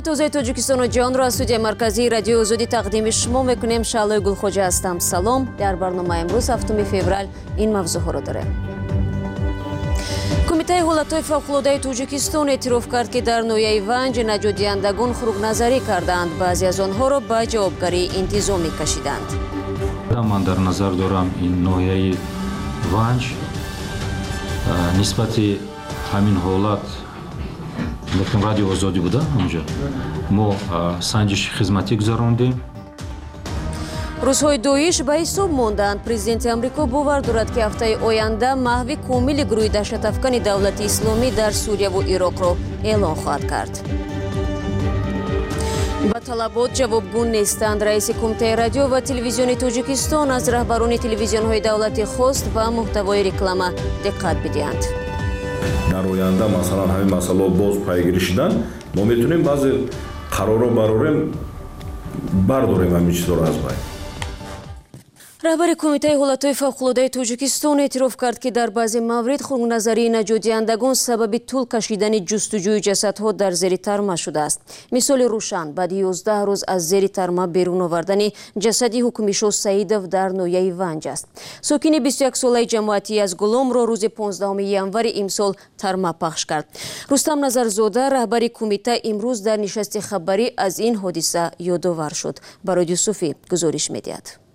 توزیع تاجیکستان و جهان را از استودیوی مرکزی رادیو آزادی تقدیم شما میکنیم. شعله گلخوجه هستم. سلام. در برنامه امروز 7 فوریه این موضوع ها را داریم. کمیته حالتهای فوق‌العاده تاجیکستان اعتراف کرد که در ناحیه ونج نجات‌دهندگان خروج‌نظری کردند. بعضی از آنها را به جوابگری انتظامی کشیدند. من در نظر دارم این ناحیه ونج نسبت همین حالت لیکن رادیو آزادی بوده اونجا ما سنجش خدمتی گذراندیم. روزهای دویش به حساب ماندند. پرزیدنت امریکا باور دارد که هفته آینده محو کامل گروه دهشت‌افکن دولت اسلامی در سوریه و عراق را اعلان خواهد کرد. به طلبات جوابگو نیستند. رئیس کمیته رادیو و تلویزیون تاجیکستان از رهبران تلویزیون‌های دولتی خواست به محتوای реклама دقت بدهند. در آینده مثلا همین مسئله باز پیگیری شدن ما میتونیم بعضی قرارا براریم برداریم همین چیزا رو از بین. رهبر کمیته حالتهای فوق‌العاده تاجیکستان اعتراف کرد که در بعضی موارد خروج‌نظری نجات‌دهندگان سبب طول کشیدن جستجوی جسدها در زیر ترمه شده است. مثال روشن بعد 11 روز از زیر ترمه بیرون آوردن جسد حکومیشو سعیدов در ناحیه ونج است. ساکن 21 ساله جماعتی از گلوم را روز 15 ینور امسال ترمه پخش کرد. رستم نظرزاده رهبر کمیته امروز در نشست خبری از این حادثه یادآور شد. برای یوسفی گزارش می‌دهد.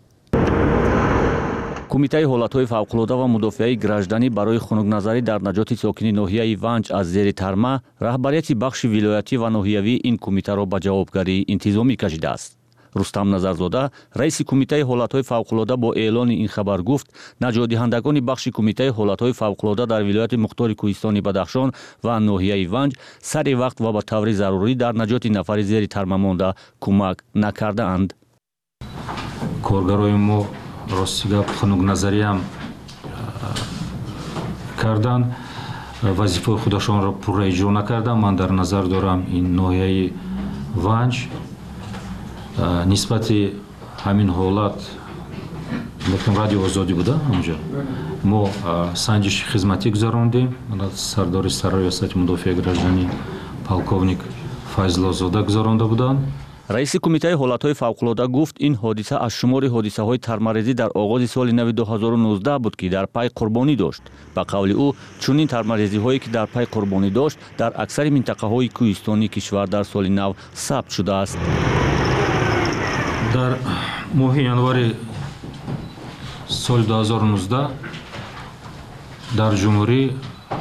کمیته حالتهای فوق‌العاده و مدافع گراجدانی برای خنک‌نظری در نجات ساکنین ناحیه ونج از زیر ترمه رهبریت بخش ولایتی و ناحیوی این کمیته را به جوابگری انتظامی کشیده است. رستم نظرزاده رئیس کمیته حالتهای فوق‌العاده با اعلان این خبر گفت نجات‌دهندگان بخش کمیته حالتهای فوق‌العاده در ولایت مختار کوهستانی بدخشان و ناحیه ونج سر وقت و به طور ضروری در نجات نفر زیر ترمه مانده کمک نکرده‌اند. کارگرای ما راستی گپ خنک‌نظری هم کردن وظیفه خودشان را پورا اجرا نکردن. من در نظر دارم این ناحیه ونج نسبت همین حالت لیکن رادیو آزادی بوده اونجا ما سنجش خدمتی گذراندیم. سردار سرریاست مدافع گراجدانی полковник فیض‌الله گذرانده بودند. رئیس کمیته حالتهای فوق‌العاده گفت این حادثه از شمار حادثه‌های ترمه‌ریزی در آغاز سال نو 2019 بود که در پی قربانی داشت. به قول او چنین ترمه‌ریزی‌هایی که در پی قربانی داشت در اکثر منطقه‌های کوهستانی کشور در سال نو ثبت شده است. در ماه январи سال 2019 در جمهوری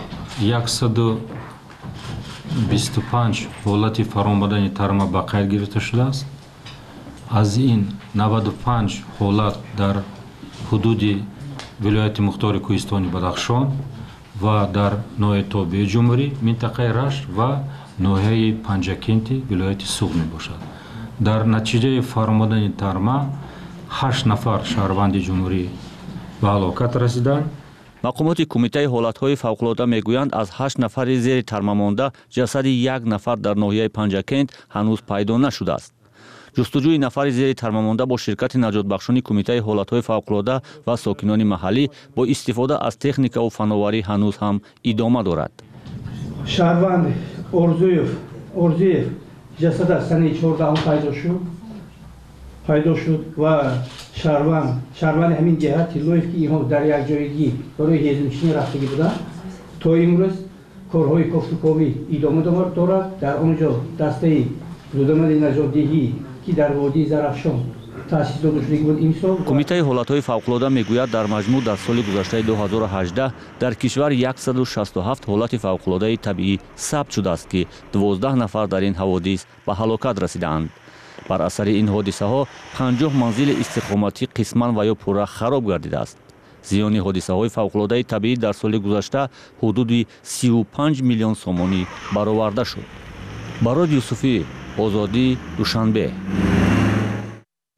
125 حالت فرامادن ترمه به قید گرفته شده است. از این 95 حالت در حدود ولایت مختار کوهستانی بدخشان و در ناحیه تابع جمهوری منطقه رشت و ناحیه پنجکینتی ولایت سوغ می باشد. در نتیجه فرامادن ترمه 8 نفر شهروند جمهوری به هلاکت رسیدند. مقامات کمیته حالتهای فوق‌العاده میگویند از 8 نفر زیر ترمه مانده جسد یک نفر در ناحیه پنجکینت هنوز پیدا نشده است. جستجوی نفر زیر ترمه مانده با شرکت نجات بخشانی کمیته حالتهای فوق‌العاده و ساکنان محلی با استفاده از تکنیک و فناوری هنوز هم ادامه دارد. شهروند ارزویف جسد از سنه 14 پیدا شد و شهروند همین جهت لویف که اینها در یک جایگی برای هزمچینی رفتگی بودن تا امروز کارهای کاوی ادامه دارد. در آنجا دسته زودآمد نجات‌دهی که در وادی زرافشان تأسیس داده شده بود امسال. کمیته حالتهای فوق‌العاده میگوید در مجموع در سال گذشته 2018 در کشور 167 حالت فوق‌العاده طبیعی ثبت شده است که 12 نفر در این حوادث به هلاکت رسیدند. بر اثر این حادثه ها 50 منزل استقامتی قسماً و یا پورا خراب گردیده است. زیان حادثه های فوق‌العاده طبیعی در سال گذشته حدود 35 میلیون سومانی برآورده شد. برای یوسفی آزادی دوشنبه.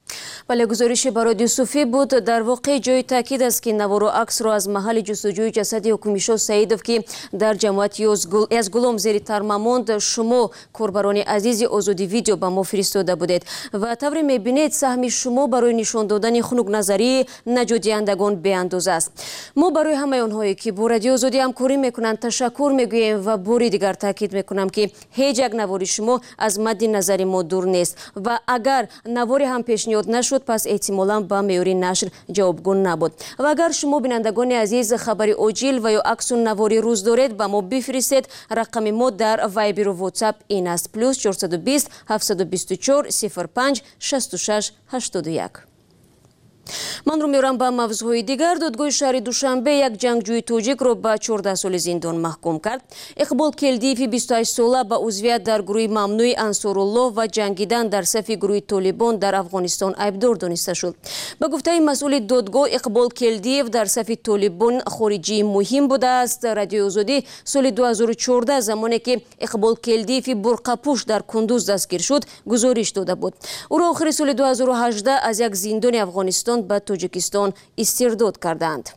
بله گزارش برای یوسفی بود. در واقع جای تاکید است که نوار و عکس را از محل جستجوی جسد حکومیشو سعیدов که در جماعت از گلوم زیر ترما ماند شما کوربران عزیز آزادی ویدیو به ما فرستاده بودید و طوری میبینید سهم شما برای نشان دادن خنک نظری نجات‌دهندگان بی‌اندازه است. ما برای همه آنهایی که با رادیو آزادی همکاری میکنند تشکر میگوییم و باری دیگر تاکید میکنم که هیچ یک نواری شما از مد نظر ما دور نیست و اگر نواری هم پیشنهاد نشد پس احتمالاً با معیار نشر جوابگو نبود و اگر شما بینندگان عزیز خبری عاجل و یا عکس و نواری روز دارید با ما بفرستید. رقم ما در وایبر و واتساپ این است +420 724 05 66 81. من رو میرم به موضوع دیگر. دادگاه شهر دوشنبه یک جنگجوی توجیک رو به 14 سال زندان محکوم کرد. اقبال کلدیفی 28 ساله به عضویت در گروه ممنوع انصارالله و جنگیدن در صف گروه طالبان در افغانستان عیبدار دانسته شد. به گفته مسئول دادگاه اقبال کلدیف در صف طالبان خارجی مهم بوده است. رادیو آزادی سال 2014 زمانی که اقبال کلدیفی برقپوش در کندوز دستگیر شد گزارش داده بود. او را آخر سال 2018 از یک زندان افغانستان به تاجیکستان استرداد کردند.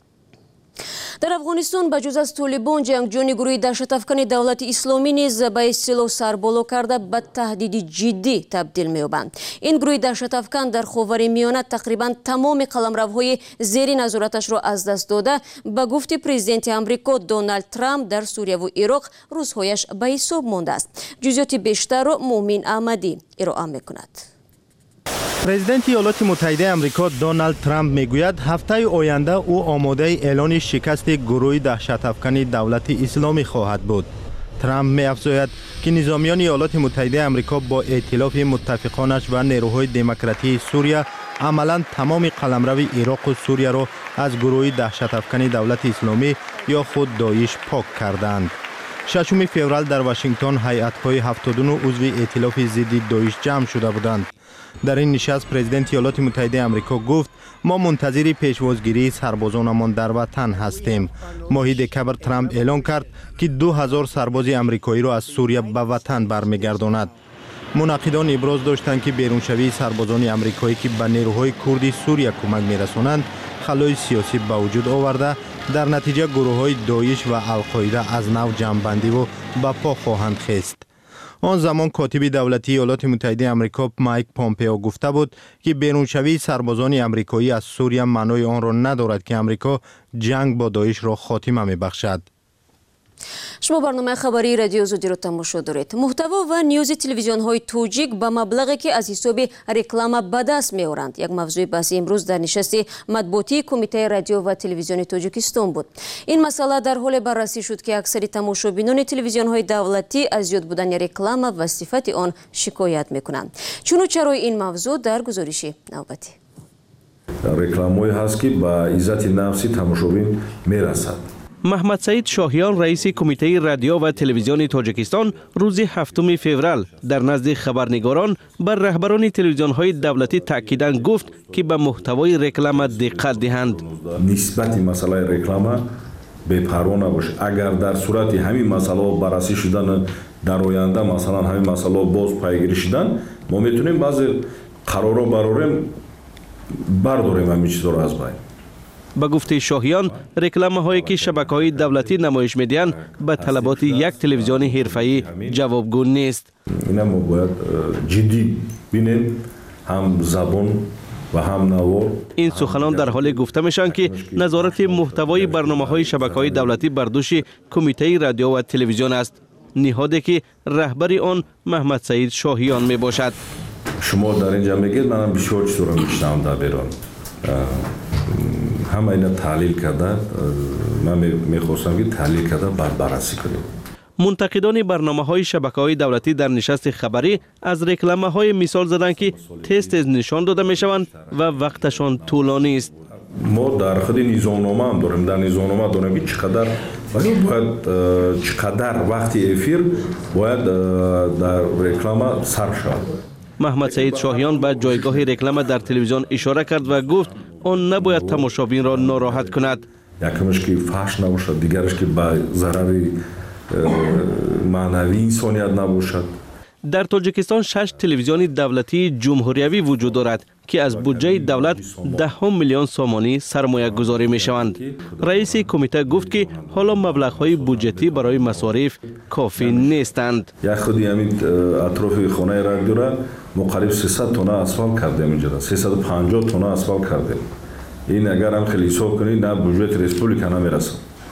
در افغانستان بجز از طالبان جنگجویان گروه دهشت افکن دولت اسلامی نیز به اصطلاح سربالا کرده به تهدید جدی تبدیل می‌یابند. این گروه دهشت افکن در خاورمیانه تقریبا تمام قلمروهای زیر نظارتش را از دست داده. به گفت پرزیدنت آمریکا دونالد ترامپ در سوریه و عراق روزهایش به حساب مانده است. جزئیات بیشتر را مومن احمدی ارائه می‌کند. پرزیدنت ایالات متحده آمریکا دونالد ترامپ میگوید هفته آینده او آماده اعلان شکست گروه دهشت افکن دولت اسلامی خواهد بود. ترامپ می‌افزاید که نظامیان ایالات متحده آمریکا با ائتلاف متفقانش و نیروهای دموکراتی سوریه عملاً تمام قلمرو عراق و سوریه را از گروه دهشت افکن دولت اسلامی یا خود داعش پاک کردند. 6 فوریه در واشنگتن هیئت‌های 79 عضو ائتلاف ضد داعش جمع شده بودند. در این نشست پرزیدنت ایالات متحده آمریکا گفت ما منتظر پیشوازگیری سربازانمان در وطن هستیم. ماه دکمبر ترامپ اعلان کرد که 2000 سرباز آمریکایی را از سوریه به وطن برمیگرداند. منعقدان ابراز داشتند که بیرونشوی سربازان آمریکایی که به نیروهای کردی سوریه کمک می‌رسانند خلای سیاسی به وجود آورده در نتیجه گروه‌های داعش و القاعده از نو جمع‌بندی و به پا خواهند خست. آن زمان کاتب دولتی ایالات متحده آمریکا مایک پامپئو گفته بود که بیرونشوی سربازان آمریکایی از سوریه معنای آن را ندارد که آمریکا جنگ با داعش را خاتمه می‌بخشد. شما برنامه خبری رادیو آزادی را تماشا دارید. محتوا و نیوز تلویزیون های توجیک با مبلغی که از حساب رکلام به دست می‌آورند یک موضوع بحثی امروز در نشست مطبوعاتی کمیته رادیو و تلویزیون تاجیکستان بود. این مسئله در حال بررسی شد که اکثر تماشابینان تلویزیون های دولتی از زیاد بودن رکلام و صفت آن شکایت می‌کنند. چون و چرای این موضوع در گزارش نوبتی. رکلام‌هایی هست که با عزت نفسی تماشابین می‌رسد. محمد سعید شاهیان رئیس کمیته رادیو و تلویزیون تاجیکستان روز 7 فوریه در نزد خبرنگاران بر رهبران تلویزیون‌های دولتی تاکیداً گفت که به محتوای رکلام دقت دهند. نسبت مسئله رکلام بی‌پروا نباشه. اگر در صورت همین مسئله بررسی شدن در آینده مثلا همین مسئله باز پیگیری شدن ما میتونیم بعضی قرارا براریم برداریم همین چیزا رو از بین. به گفته شاهیان رکلامه هایی که شبکه‌های دولتی نمایش میدهند به طلبات یک تلویزیون حرفه‌ای جوابگو نیست. اینا ما باید جدی بینیم هم زبان و هم نوار. این سخنان در حال گفته میشن که نظارت محتوای برنامه‌های شبکه‌های دولتی بر دوش کمیته رادیو و تلویزیون است. نهادی که رهبر آن محمد سعید شاهیان می باشد. شما در اینجا میگید منم بسیار چطور میشنم در بیرون. همه اینا تحلیل کرده. من میخواستم که تحلیل کرده بعد بررسی کنیم. منتقدان برنامه‌های شبکه‌های دولتی در نشست خبری از رکلامه‌های مثال زدند که تست نشان داده میشوند و وقتشان طولانی است. ما در خود نظامنامه هم داریم. در نظامنامه داریم که چقدر وقتی افیر باید در رکلام صرف شود. محمد سعید شاهیان به جایگاه رکلام در تلویزیون اشاره کرد و گفت آن نباید تماشابین را ناراحت کند. یکمش که فحش نباشد، دیگرش که به ضرر معنوی انسانیت نباشد. در تاجیکستان 6 تلویزیون دولتی جمهوریوی وجود دارد که از بودجه دولت 10 میلیون سومانی سرمایه گذاری می شوند. رئیس کمیته گفت که حالا مبلغ های بودجتی برای مصارف کافی نیستند. یک خودی همین اطراف خانه رادیو را مقریب 300 تن اسفالت کردیم اینجا، 350 تن اسفالت کردیم. این اگر هم خیلی حساب کنید نه بودجه ریسپوبلیکا نمیرسه.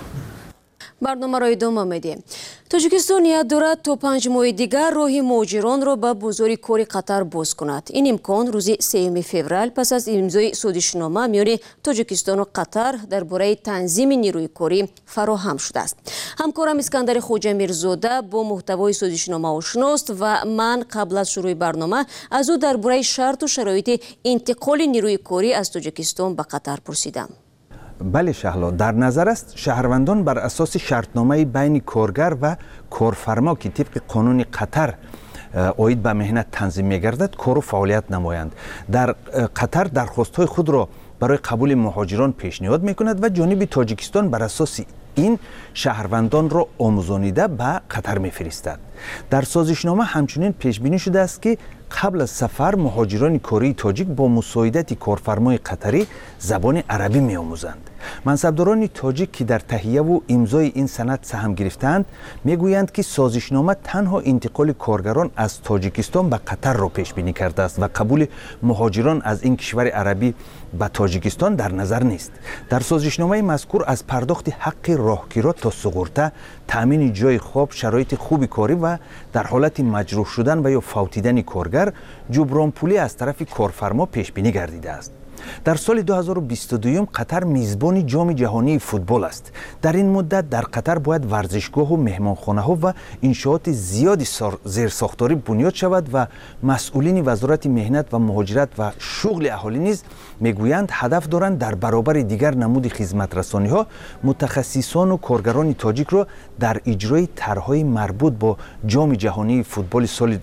برنامه را ادامه میدیم. تاجیکستان نیت دارد تا 5 ماه دیگر راه مهاجران را به بازار کار قطر باز کند. این امکان روز 3 فوریه پس از امضای سازشنامه میان تاجیکستان و قطر درباره تنظیم نیروی کاری فراهم شده است. همکارم اسکندر خوجا میرزاده با محتوای سازشنامه آشناست و من قبل از شروع برنامه از او درباره شرط و شرایط انتقال نیروی کاری از تاجیکستان به قطر پرسیدم. بله شهلا، در نظر است شهروندان بر اساس شرطنامه بین کارگر و کارفرما که طبق قانون قطر عاید به مهنت تنظیم می‌گردد کار و فعالیت نمایند. در قطر درخواست‌های خود را برای قبول مهاجران پیشنهاد می‌کند و جانب تاجیکستان بر اساس این شهروندان را آموزانیده به قطر می‌فرستد. در سازشنامه همچنین پیش بینی شده است که قبل از سفر مهاجران کاری تاجیک با مساعدت کارفرمای قطری زبان عربی می‌آموزند. منصبداران تاجیک که در تهیه و امضای این سند سهم گرفتند میگویند که سازشنامه تنها انتقال کارگران از تاجیکستان به قطر را پیش بینی کرده است و قبول مهاجران از این کشور عربی به تاجیکستان در نظر نیست. در سازشنامه مذکور از پرداخت حق راهگیرا تا سقورته، تامین جای خواب، شرایط خوب کاری و در حالت مجروح شدن و یا فوتیدن کارگر جبران پولی از طرف کارفرما پیش بینی گردیده است. در سال 2022 قطر میزبان جام جهانی فوتبال است. در این مدت در قطر باید ورزشگاه و مهمانخانه ها و انشاءات زیادی زیرساختاری بنیاد شود و مسئولین وزارت مهنت و مهاجرت و شغل اهالی نیز میگویند هدف دارند در برابر دیگر نمود خدمت رسانی ها متخصصان و کارگران تاجیک را در اجرای طرحهای مربوط با جام جهانی فوتبال سال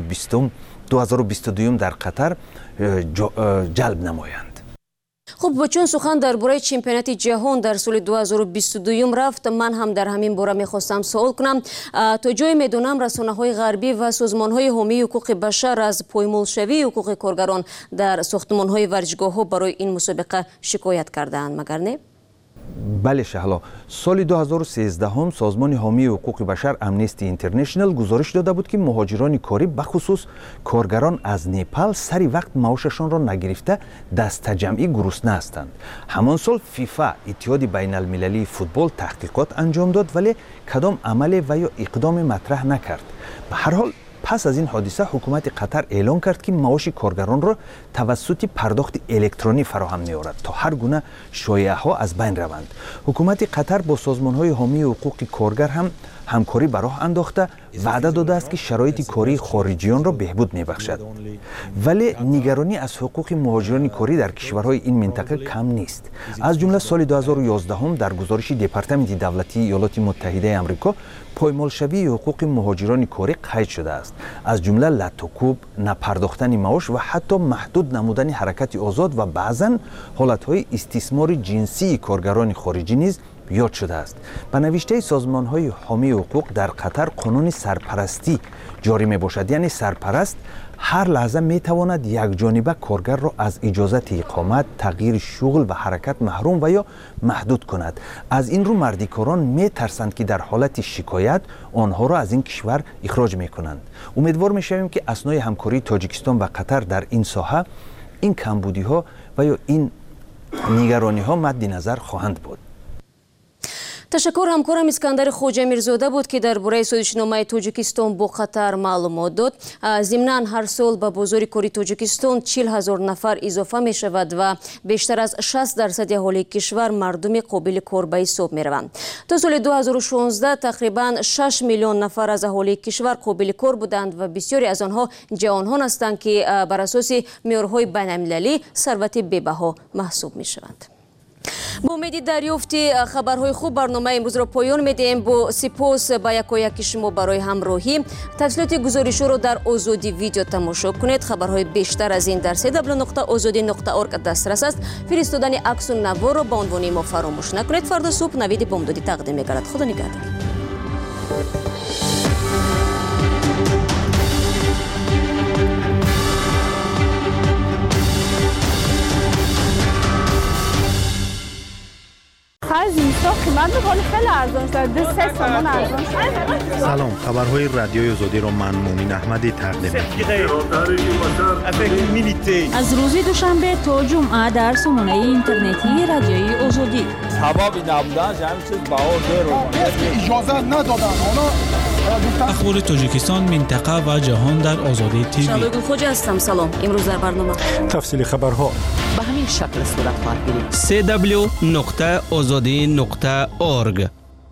2022 در قطر جلب نمایند. خب چون سخن درباره چمپیونات جهان در سال 2022 رفت، من هم در همین باره میخواستم سوال کنم. تا جای میدونم رسانه‌های غربی و سازمان‌های حامی حقوق بشر از پایمالشوی حقوق کارگران در ساختمان‌های ورزشگاه‌ها برای این مسابقه شکایت کردند، مگر نه؟ بله شهلا، سال 2013 سازمان حامی حقوق بشر امنستی اینترنشنال گزارش داده بود که مهاجران کاری بخصوص کارگران از نیپال سری وقت معاششان را نگرفته دست جمعی گرسنه هستند. همان سال فیفا اتحاد بین المللی فوتبال تحقیقات انجام داد ولی کدام عمل و یا اقدام مطرح نکرد. به هر حال پس از این حادثه حکومت قطر اعلام کرد که معاش کارگران را توسط پرداخت الکترونی فراهم می‌آورد تا هر گونه شایعه‌ها از بین روند. حکومت قطر با سازمان‌های حامی حقوق کارگر هم همکاری به راه انداخته وعده داده است که شرایط کاری خارجیان را بهبود می‌بخشد. ولی نگرانی از حقوق مهاجران کاری در کشورهای این منطقه کم نیست. از جمله سال 2011 در گزارش دپارتمنت دولتی ایالات متحده آمریکا پایمالشوی حقوق مهاجران کاری قید شده است. از جمله لطوکوب، نپرداختن معاش و حتی محدود نمودن حرکت آزاد و بعضاً حالت‌های استثمار جنسی کارگران خارجی نیز یاد شده است. به نوشته سازمان‌های حامی حقوق در قطر قانون سرپرستی جاری میباشد، یعنی سرپرست هر لحظه میتواند یک جانبه کارگر را از اجازت اقامت، تغییر شغل و حرکت محروم و یا محدود کند. از این رو مردیکاران میترسند که در حالت شکایت آنها را از این کشور اخراج میکنند. امیدوار میشویم که اثنای همکاری تاجیکستان و قطر در این ساحه این کمبودی ها و یا این نگرانی ها مد نظر خواهند بود. تشکر. همکارم اسکندر خوجا میرزاده بود که درباره سازشنامه تاجیکستان با قطر معلومات داد. ضمناً هر سال به بازار کاری تاجیکستان 40,000 نفر اضافه می شود و بیشتر از 60% اهالی کشور مردم قابل کار به حساب می روند. تا سال 2016 تقریباً 6 میلیون نفر از اهالی کشور قابل کار بودند و بسیاری از آنها جوانان هستند که بر اساس معیارهای بین‌المللی ثروت بی‌بها محسوب می شوند. با امید دریافت خبرهای خوب برنامه امروز را پایان میدیم. با سپاس با یکایک شما برای همراهی. تفصیلات گزارش را در آزادی ویدیو تماشا کنید. خبرهای بیشتر از این در www.azadi.org دسترس است. فرستادن عکس و نوار را با عنوان ما فراموش نکنید. فردا صبح نوید بامدادی تقدیم می‌گردد. خدا نگهدار. آخر زمستان قیمت میکنه خیلی ارزان شده 3 تومان ارزان شده. سلام، خبرهای رادیوی آزادی را من مؤمن احمدی تقدیم می‌کنم. از روز دوشنبه تا جمعه در سامانه اینترنتی رادیوی آزادی. حبابی نبودن همین چیز باور اجازه ندادن. اخبار تاجیکستان، منطقه و جهان در آزادی تیوی. شالوی خوج هستم. سلام. امروز در برنامه تفصیل خبرها به همین شکل صورت خواهد گرفت. www.azadi.org.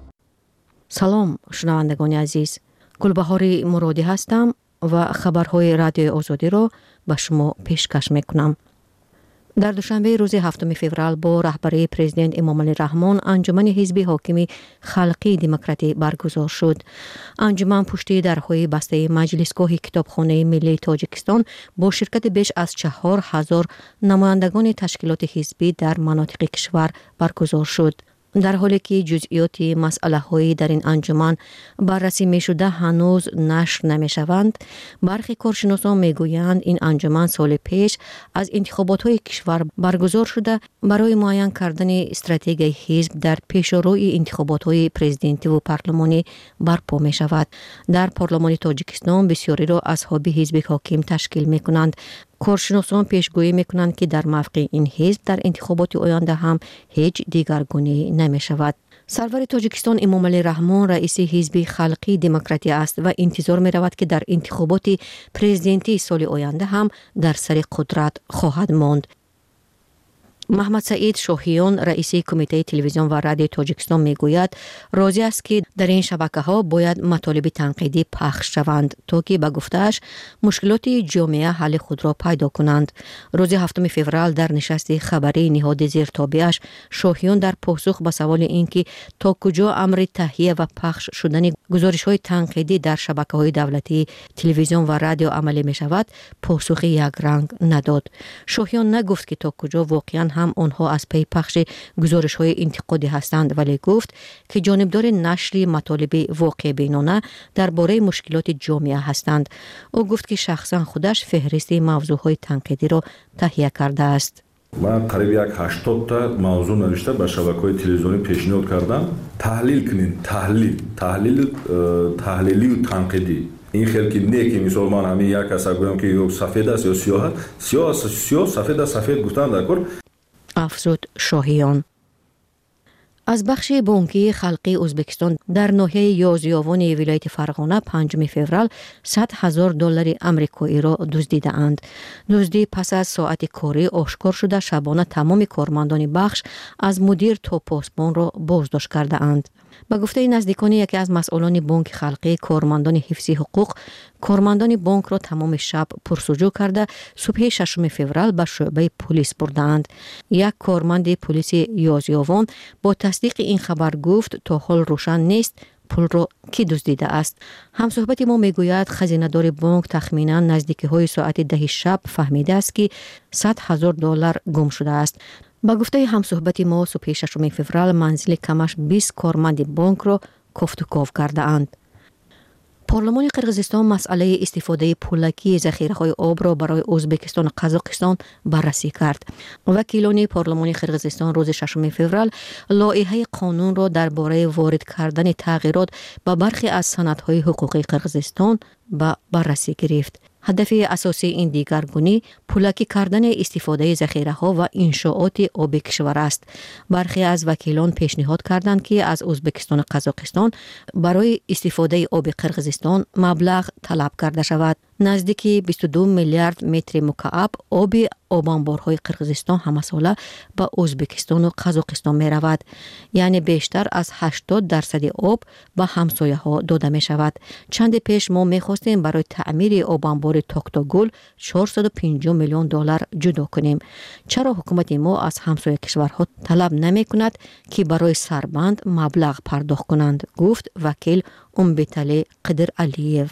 سلام شنوندگان عزیز، گلبهار مرادی هستم و خبرهای رادیوی آزادی را به شما پیشکش میکنم. در دوشنبه روز 7 فوریه با رهبری پرزیدنت امام علی رحمان انجمن حزب حاکم خلقی دموکراتی برگزار شد. انجمن پشت درهای بسته مجلسگاه کتابخانه ملی تاجیکستان با شرکت بیش از 4000 نمایندگان تشکیلات حزبی در مناطق کشور برگزار شد. در حالی که جزئیات مسئله‌های در این انجمن بررسی می‌شده هنوز نشر نمی‌شوند، برخی کارشناسان می‌گویند این انجمن سال پیش از انتخابات‌های کشور برگزار شده برای معین کردن استراتژی حزب در پیشروی انتخابات‌های پرزیدنتی و پارلمانی برپا می‌شود. در پارلمان تاجیکستان بسیاری را اصحاب حزب حاکم تشکیل می‌کنند. کارشناسان پیشگویی میکنند که در موقع این حزب در انتخابات آینده هم هیچ دیگرگونی نمی شود. سرور تاجیکستان امام علی رحمان رئیس حزب خلقی دموکراتی است و انتظار می رود که در انتخابات پرزیدنتی سال آینده هم در سر قدرت خواهد ماند. محمد سعید شاهیان رئیس کمیته تلویزیون و رادیو تاجیکستان میگوید راضی است که در این شبکه‌ها باید مطالب تنقیدی پخش شوند تا که به گفته‌اش مشکلات جامعه حل خود را پیدا کنند. روز 7 فوریه در نشست خبری نهاد زیرتابعش شاهیان در پاسخ به سوال اینکه تا کجا امر تهیه و پخش شدن گزارش‌های تنقیدی در شبکه‌های دولتی تلویزیون و رادیو عملی می‌شود پاسخ یک رنگ نداد. شاهیان نگفت که تا کجا واقعاً هم آنها از پی پخش گزارش‌های انتقادی هستند، ولی گفت که جانبدار نشر مطالب واقع بینانه درباره مشکلات جامعه هستند. او گفت که شخصا خودش فهرست موضوعهای تنقیدی را تهیه کرده است. من قریب 80 تا موضوع نوشته به شبکه‌های تلویزیونی پیشنهاد کردم تحلیل کنین، تحلیلی و تنقیدی. این خیلی که نه که مثلا من همین یک کس گویم که یک سفید است یا سیاه سفید گفتن دکور. افزود شاهیان. از بخش بانکی خلقی ازبکستان در ناحیه یازیاوان ولایت فرغانه 5 فوریه $100,000 آمریکایی را دزدیدند. دزدی پس از ساعت کاری آشکار شده شبانه تمام کارمندان بخش از مدیر تا پاسبان را بازداشت کرده اند. به گفته نزدیکان یکی از مسئولان بانک خلقی، کارمندان حفظی حقوق کارمندان بانک را تمام شب پرسجو کرده صبح 6 فوریه به شعبه پلیس بردند. یک کارمند پلیس یازیاوان با تصدیق این خبر گفت تا حال روشن نیست پول را کی دزدیده است. همصحبت ما میگوید خزینه‌دار بانک تخمینا نزدیکی های ساعت 10 شب فهمیده است که $100,000 گم شده است. با گفته همصحبت ما صبح 6 فوریه منزل کمش 20 کارمند بانک را کفت و کاو کرده اند. پارلمان قرقیزستان مسئله استفاده پولکی ذخیره‌های آب را برای ازبکستان و قزاقستان بررسی کرد. وکیلان پارلمان قرقیزستان روز 6 فوریه لایحه قانون را درباره وارد کردن تغییرات به برخی از سندهای حقوقی قرقیزستان به بررسی گرفت. هدف اساسی این دیگرگونی پولکی کردن استفاده ذخیره‌ها و انشاءات آب کشور است. برخی از وکیلان پیشنهاد کردند که از ازبکستان و قزاقستان برای استفاده آب قرقیزستان مبلغ طلب کرده شود. نزدیک 22 میلیارد متر مکعب آب آبانبارهای قرقیزستان همه ساله به ازبکستان و قزاقستان می رود. یعنی بیشتر از 80% آب به همسایه ها داده می شود. چند پیش ما می خواستیم برای تعمیر آبانبار تاکتاگل $450 میلیون جدا کنیم. چرا حکومت ما از همسایه کشورها طلب نمی کند که برای سربند مبلغ پرداخت کنند؟ گفت وکیل امبیتالی قدر علیف.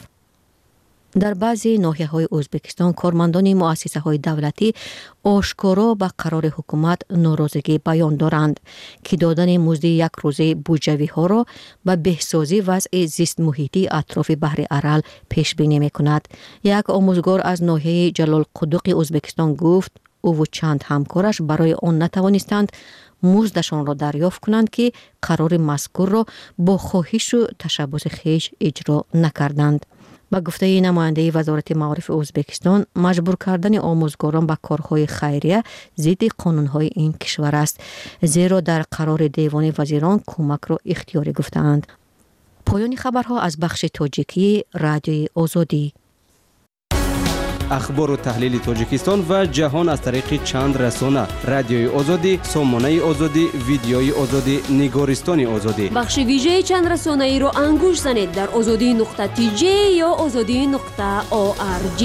در بعضی ناحیه‌های ازبکستان کارمندان مؤسسه‌های دولتی آشکارا به قرار حکومت ناراضگی بیان دارند که دادن مزد یک روزه بودجه‌ها را به بهسازی وضع زیست محیطی اطراف بحر ارال پیش بینی می‌کند. یک آموزگار از ناحیه جلال قدوق ازبکستان گفت او و چند همکارش برای آن نتوانستند مزدشان را دریافت کنند که قرار مذکور را با خواهش و تشبث خویش اجرا نکردند. با گفته نماینده وزارت معارف ازبکستان، مجبور کردن آموزگاران به کارهای خیریه ضد قانونهای این کشور است، زیرا در قرار دیوان وزیران کمک را اختیاری گفتند. پایان خبرها از بخش تاجیکی رادیوی آزادی. اخبار و تحلیل تاجیکستان و جهان از طریق چند رسانه: رادیوی آزادی، سامانه آزادی، ویدیوی آزادی، نگارستان آزادی. بخش ویژه چند رسانه ای را انگوش زنید در azadi.tj یا azadi.org.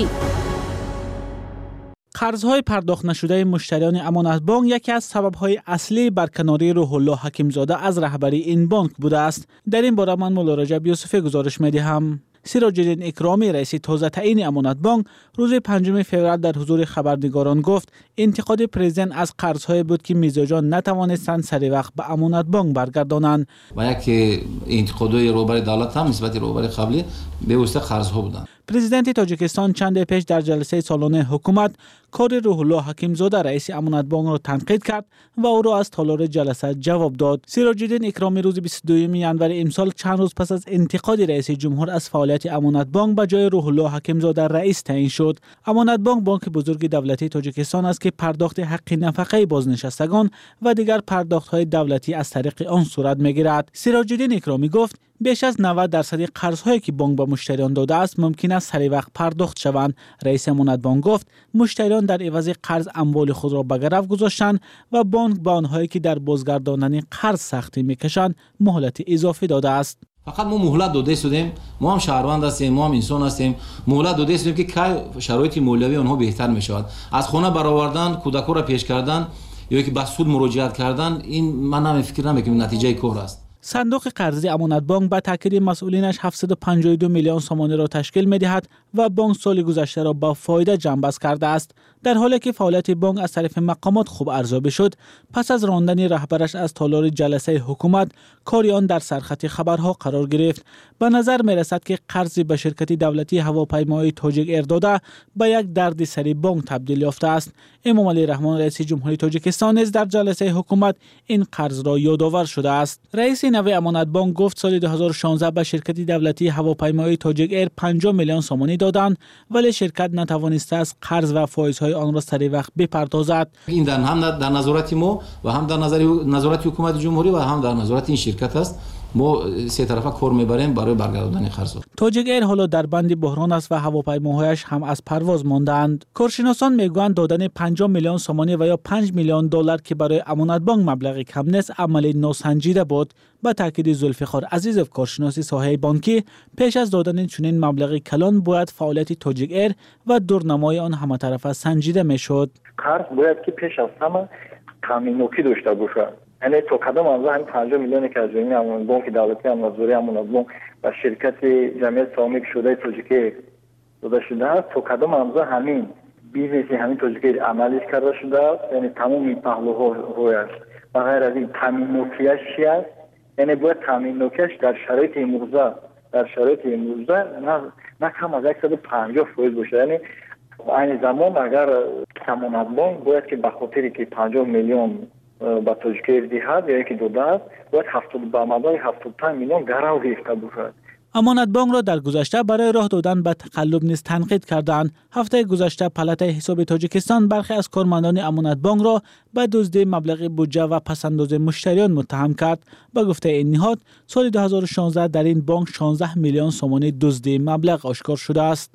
قرضهای پرداخت نشده مشتریان امانت بانک یکی از سبب‌های اصلی برکناری روح الله حکیمزاده از رهبری این بانک بوده است. در این باره من مولا رجب یوسفی گزارش می‌دهم. سراج الدین اکرامی رئیس تازه تعیین امانت بانک روز 5 فوریه در حضور خبرنگاران گفت انتقاد پرزیدنت از قرض‌های بود که میزاجان نتوانستند سری وقت به امانت بانک برگردانند و یک انتقادهای روبر دولت هم نسبت روبر قبلی به واسطه قرض‌ها بودند. پرزیدنت تاجیکستان چند پیش در جلسه سالانه حکومت کار روح الله حکیمزاده رئیس امانت بانک را تنقید کرد و او را از تالار جلسه جواب داد. سراج الدین اکرامی روز 22 ژانویه امسال چند روز پس از انتقاد رئیس جمهور از فعالیت امانت بانک به جای روح الله حکیمزاده رئیس تعیین شد. امانت بانک بزرگ دولتی تاجیکستان است که پرداخت حق نفقه بازنشستگان و دیگر پرداخت‌های دولتی از طریق آن صورت می‌گیرد. سراج الدین اکرامی گفت بیش از 90% قرض‌هایی که بانک به مشتریان داده است ممکن است سری وقت پرداخت شوند. رئیس امانت بانک گفت مشتریان در عوض قرض اموال خود را به گرو گذاشتند و بانک به آنهایی که در بازگرداندن قرض سختی می‌کشند مهلت اضافی داده است. فقط ما مهلت داده شدیم، ما هم شهروند هستیم، ما هم انسان هستیم، مهلت داده شدیم که کی شرایط مالیوی آنها بهتر می‌شود. از خانه برآوردن، کودکان را پیش کردن یا که به سود مراجعت کردن، این من فکر نمی‌کنم نتیجه کار است. صندوق قرضی امانت بانک به تاکید مسئولینش 752 میلیون سومانی را تشکیل می‌دهد و بانک سال گذشته را با فایده جنبش کرده است. در حالی که فعالیت بانک از طرف مقامات خوب ارزیابی شد، پس از راندن رهبرش از تالار جلسه حکومت کاری آن در سرخط خبرها قرار گرفت. به نظر می‌رسد که قرضی به شرکت دولتی هواپیمایی تاجیک ایر داده به یک دردسر بانک تبدیل یافته است. امام علی رحمان رئیس جمهوری تاجیکستان نیز در جلسه حکومت این قرض را یادآور شده است. رئیس نوی امانت بانک گفت سال 2016 به شرکت دولتی هواپیمایی تاجیک ایر 50 میلیون سومانی دادند، ولی شرکت نتوانسته است قرض و فایزهای آن را سری وقت بپردازد. این هم در نظارت ما و هم در نظارت حکومت جمهوری و هم در نظارت این شرکت است. ما سه طرفه کار میبریم برای برگرداندن قرض. تاجیک ایر حالا در بند بحران است و هواپیماهایش هم از پرواز ماندند. کارشناسان میگویند دادن 50 میلیون سومانی و یا 5 میلیون دلار که برای امانت بانک مبلغی کم نیست عملی ناسنجیده بود. با تاکید زلفقار عزیزов کارشناس ساحه بانکی، پیش از دادن چنین مبلغی کلان باید فعالیت تاجیک ایر و دورنمای آن همه‌طرفه سنجیده میشد. قرض باید که پیش از همه تامینوکی داشته باشد. یعنی تا کدام اندازه همین 50 میلیونی که از جمعی امانت بانک دولتی امانتداری امانت بانک و شرکت جمعیت سهامی شده تاجیک ایر داده شده است، تا کدام اندازه همین بیزنسی همین تاجیک ایر عملیش کرده شده است. یعنی تمام پهلوهایش و غیر از این تامینوکیش چی است؟ یعنی باید تامینوکیش در شرایط امروزه نه کم از 150% باشه. یعنی این زمان اگر امانت بانک باید که به خاطری که 50 میلیون با تاجیک ایر دهد یا اینکه داده است، باید 70 به مبلغ 75 میلیون گرو گرفته باشد. امانت بانک را در گذشته برای راه دادن به تقلب نیز تنقید کردند. هفته گذشته پلات حساب تاجیکستان برخی از کارمندان امانت بانک را به دزدی مبلغ بودجه و پس‌انداز مشتریان متهم کرد. به گفته این نهاد، سال 2016 در این بانک 16 میلیون سومانی دزدی مبلغ آشکار شده است.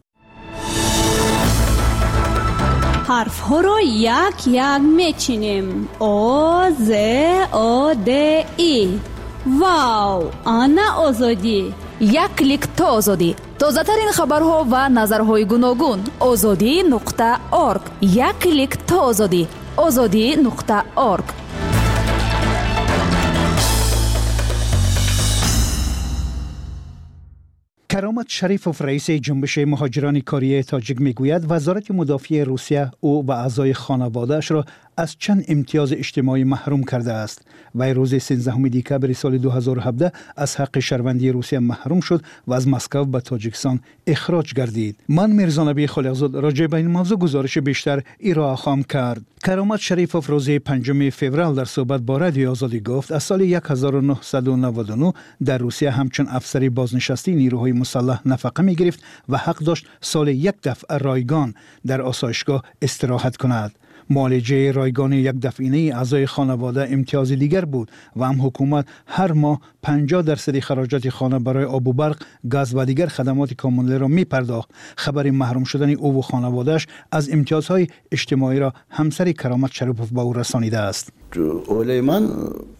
حرف ها را یک یک میچینیم. آ ز آ د ای. واو، آنا آزادی. یک کلیک تا آزادی. تازه ترین خبرها و نظرهای گوناگون. azadi.org. یک کلیک تا آزادی. azadi.org. کرامت شریفوف رئیس جنبش مهاجران کاری تاجیک میگوید وزارت مدافع روسیه او و اعضای خانواده‌اش را از چند امتیاز اجتماعی محروم کرده است. وی روز 13 دکبر سال 2017 از حق شهروندی روسیه محروم شد و از مسکو به تاجیکستان اخراج گردید. من میرزا نبی خالقزاد راجع به این موضوع گزارش بیشتر ارائه خواهم کرد. کرامت شریفوف روز 5 فوریه در صحبت با رادیو آزادی گفت از سال 1999 در روسیه همچون افسری بازنشسته نیروهای مسلح نفقه می گرفت و حق داشت سال یک دفعه رایگان در آسایشگاه استراحت کند. معالجه رایگان یک دفعینه اعضای خانواده امتیاز دیگر بود و هم حکومت هر ماه 50% خراجات خانه برای آب و برق، گاز و دیگر خدمات کامله را می پرداخت. خبر محروم شدن او و خانواده‌اش از امتیازهای اجتماعی را همسر کرامت شریفوف به او رسانیده است. اولی من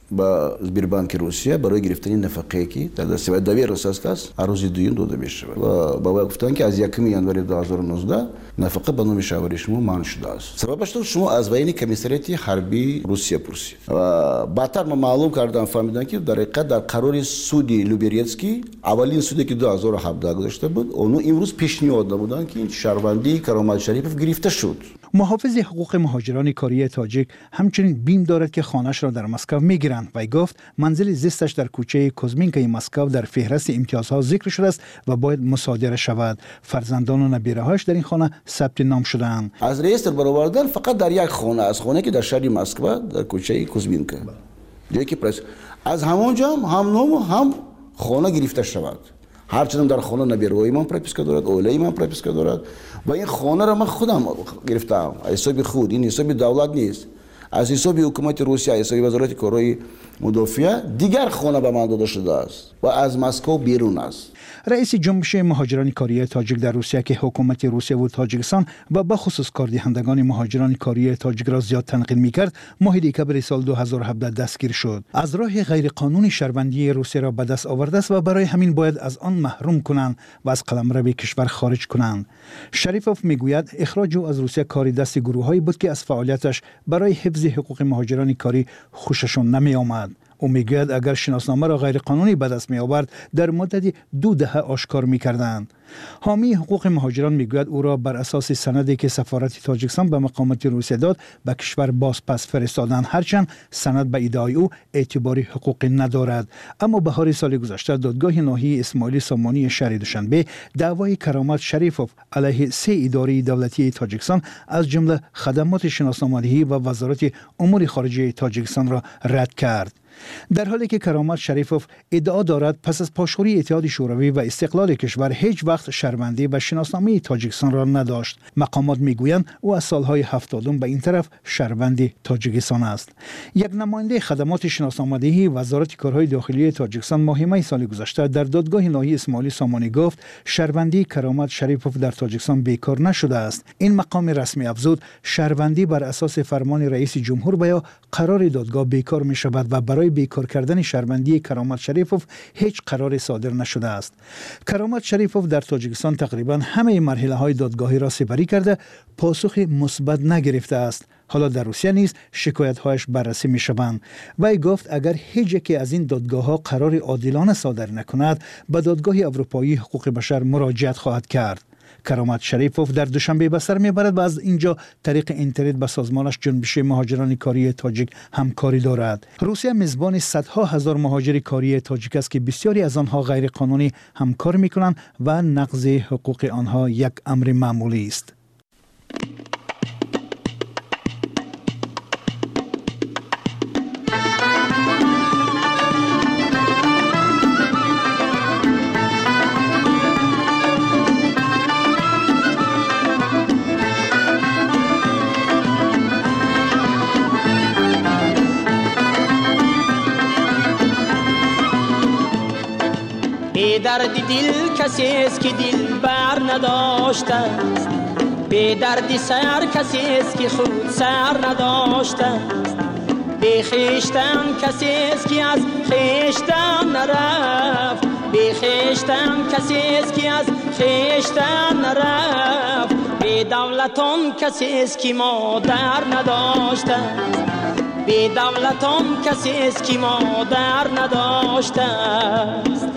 با سبیربانک روسیه برای گرفتن نفقه که در دست و دبیر رساست است روز دوم داده میشه و با گفتن که از 1 ژانویه 2019 نفقه به نام شوهر شما منع شده است. سببش تو شما از وین کمیساریاتی حربی روسیه پرسید و بعدتر ما معلوم کردم فهمیدم که در حقیقت در قرار سود لوبریتسکی اولین سودی که 2017 گذاشته بود اونو امروز پیشنهاد بودن که این شهروندی کرامت شریفوف گرفته شد. محافظ حقوق مهاجران کره تاجیک همچنین بیم دارد که خانه‌اش را در مسکو میگیرند و گفت منزل زیستش در کوچه کوزمینکای مسکو در فهرست امتیازها ذکر شده است و باید مصادره شود. فرزندان و نبیره‌هاش در این خانه ثبت نام شده‌اند. از رئیس برآوردن فقط در یک خانه از خانه که در شهر مسکو در کوچه کوزمینکا جایی که از همونجا هم نام هم خانه گرفته شود. هرچند در خانه نبیرهای من پرپیسکا دارد، اولای من پرپیسکا دارد و این خانه را من خودم گرفتم. حساب خود، این حساب دولت نیست. از حساب حکومت روسیه، حساب وزارت کارهای مدافع دیگر خانه به من داده شده است و از مسکو بیرون است. رئیس جنبش مهاجران کره تاجیک در روسیه که حکومت روسیه و تاجیکستان و به خصوص کاردهندگان مهاجران کره تاجیک را زیاد تنقید می‌کرد، ماه دکبر سال 2017 دستگیر شد. از راه غیرقانونی شهروندی روسیه را به دست آورده است و برای همین باید از آن محروم کنند و از قلمرو کشور خارج کنند. شریفوف میگوید اخراج او از روسیه کاری دست گروهایی بود که از فعالیتش برای حفظ حقوق مهاجران کاری خوششون نمی‌آمد. او میگوید اگر شناسنامه را غیرقانونی به دست می آورد در مدت 2 دهه آشکار می‌کردند. حامی حقوق مهاجران میگوید او را بر اساس سندی که سفارت تاجیکستان به مقامات روسیه داد به کشور باز پس فرستادند، هرچند سند به ادعای او اعتباری حقوقی ندارد. اما بهار سال گذشته دادگاه ناحیه اسماعیلی سامانی شهر دوشنبه دعوای کرامت شریفوف علیه 3 اداره دولتی تاجیکستان از جمله خدمات شناسنامه‌دهی و وزارت امور خارجه تاجیکستان را رد کرد. در حالی که کرامت شریفوف ادعا دارد پس از پاشخوری اتحاد شوروی و استقلال کشور هیچ وقت شهروندی و شناسنامه تاجیکستان را نداشت. مقامات میگویند او از سالهای 70 به این طرف شهروند تاجیکستان است. یک نماینده خدمات شناسنامه‌دهی وزارت کارهای داخلی تاجیکستان ماه می سال گذشته در دادگاه ناحیه اسماعیلی سامانی گفت شهروندی کرامت شریفوف در تاجیکستان بیکار نشده است. این مقام رسمی افزود شهروندی بر اساس فرمان رئیس جمهور بیا قرار دادگاه بیکار می شود و برای بیکار کردن شهروندی کرامت شریفوف هیچ قرار صادر نشده است. کرامت شریفوف در تاجیکستان تقریبا همه مرحله‌های دادگاهی را سپری کرده پاسخ مثبت نگرفته است. حالا در روسیه نیز شکایت‌هایش بررسی می‌شوند. وی گفت اگر هیچ یکی از این دادگاه‌ها قرار عادلانه صادر نکند به دادگاه اروپایی حقوق بشر مراجعت خواهد کرد. کرامت شریفوف در دوشنبه به سر میبرد و از اینجا طریق اینترنت با سازمانش جنبش مهاجران کره تاجیک همکاری دارد. روسیه میزبان صدها هزار مهاجر کره تاجیک است که بسیاری از آنها غیر قانونی همکار میکنند و نقض حقوق آنها یک امر معمولی است. به درد دل کسی است که دل بر نداشته است، به درد سر کسی است که خود سر نداشته است، به خویشتن کسی است که از خویشتن نرفت، به خویشتن کسی است که از خویشتن نرفت، به دولتان کسی است که مادر نداشته است، به دولتان کسی است که مادر نداشته است.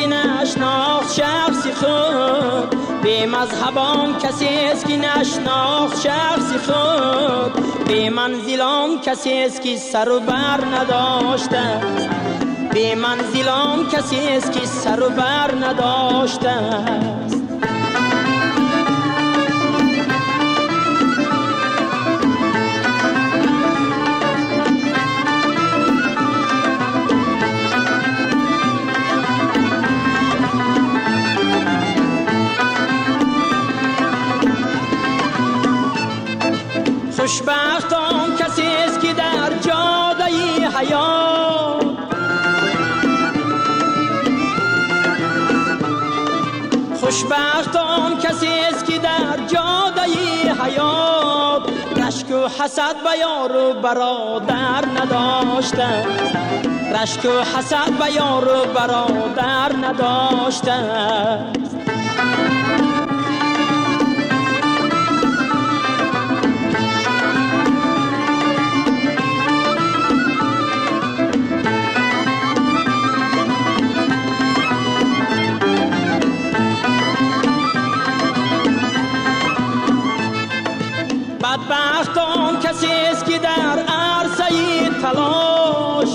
نشناخت شخص خود، بی مذهبان کسی است که نشناخت شخص خود، بی منزلان کسی است که سر و بر نداشته، بی منزلان کسی است که سر و بر نداشته. خوشبختان کسی است که در جاده حیات، خوشبختان کسی است که در جاده حیات، رشک و حسد به یار و برادر نداشته، رشک و حسد به یار و برادر نداشته. بدبختان کسی است که در عرصه تلاش،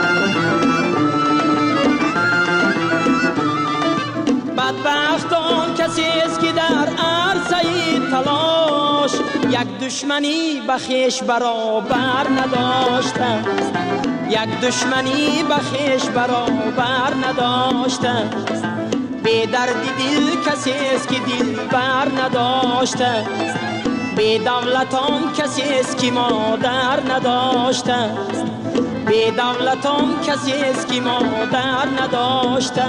بدبختان کسی است که در عرصه تلاش، یک دشمنی به خویش برابر نداشته، یک دشمنی به خویش برابر نداشته. بی درد دل کسی است که دل بر نداشته، بی دولتان کسی است که مادر نداشته، بی دولتان کسی است که مادر نداشته.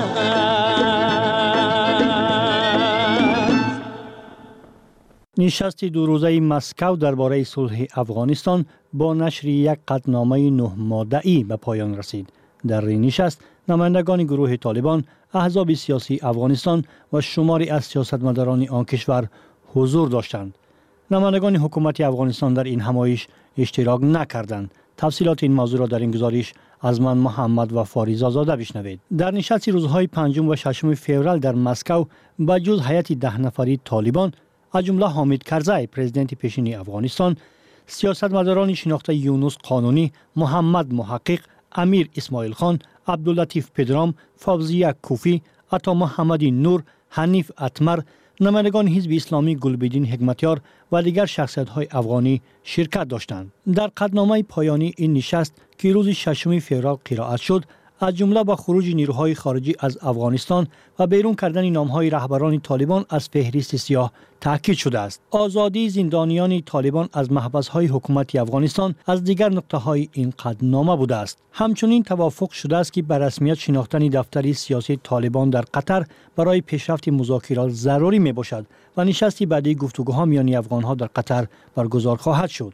نشست دو روزه مسکو درباره صلح افغانستان با نشر یک قطعنامه 9 ماده‌ای به پایان رسید. در این نشست نمایندگان گروه طالبان، احزاب سیاسی افغانستان و شماری از سیاستمداران آن کشور حضور داشتند. نمایندگان حکومت افغانستان در این همایش اشتراک نکردند. تفصیلات این موضوع را در این گزارش از من محمد و فاریزا زاده بشنوید. در نشست روزهای 5 و 6 فوریه در مسکو با جز هیئت 10 نفری طالبان از جمله حامد کرزی پرزیدنت پیشین افغانستان، سیاستمداران شناخته یونس قانونی، محمد محقق، امیر اسماعیل خان، عبداللطیف پدرام، فوزیه کوفی، عطا محمدی نور، حنیف اتمر، نمایندگان حزب اسلامی گلبدین حکمتیار و دیگر شخصیت‌های افغانی شرکت داشتند. در قطعنامه پایانی این نشست که روز 6 فوریه قرائت شد، از جمله با خروج نیروهای خارجی از افغانستان و بیرون کردن نام‌های رهبران طالبان از فهرست سیاه تاکید شده است. آزادی زندانیان طالبان از محبس‌های حکومت افغانستان از دیگر نقطه‌های این قطعنامه بوده است. همچنین توافق شده است که به رسمیت شناختن دفتر سیاسی طالبان در قطر برای پیشرفت مذاکرات ضروری میباشد و نشستی بعدی گفتگوها میان افغان‌ها در قطر برگزار خواهد شد.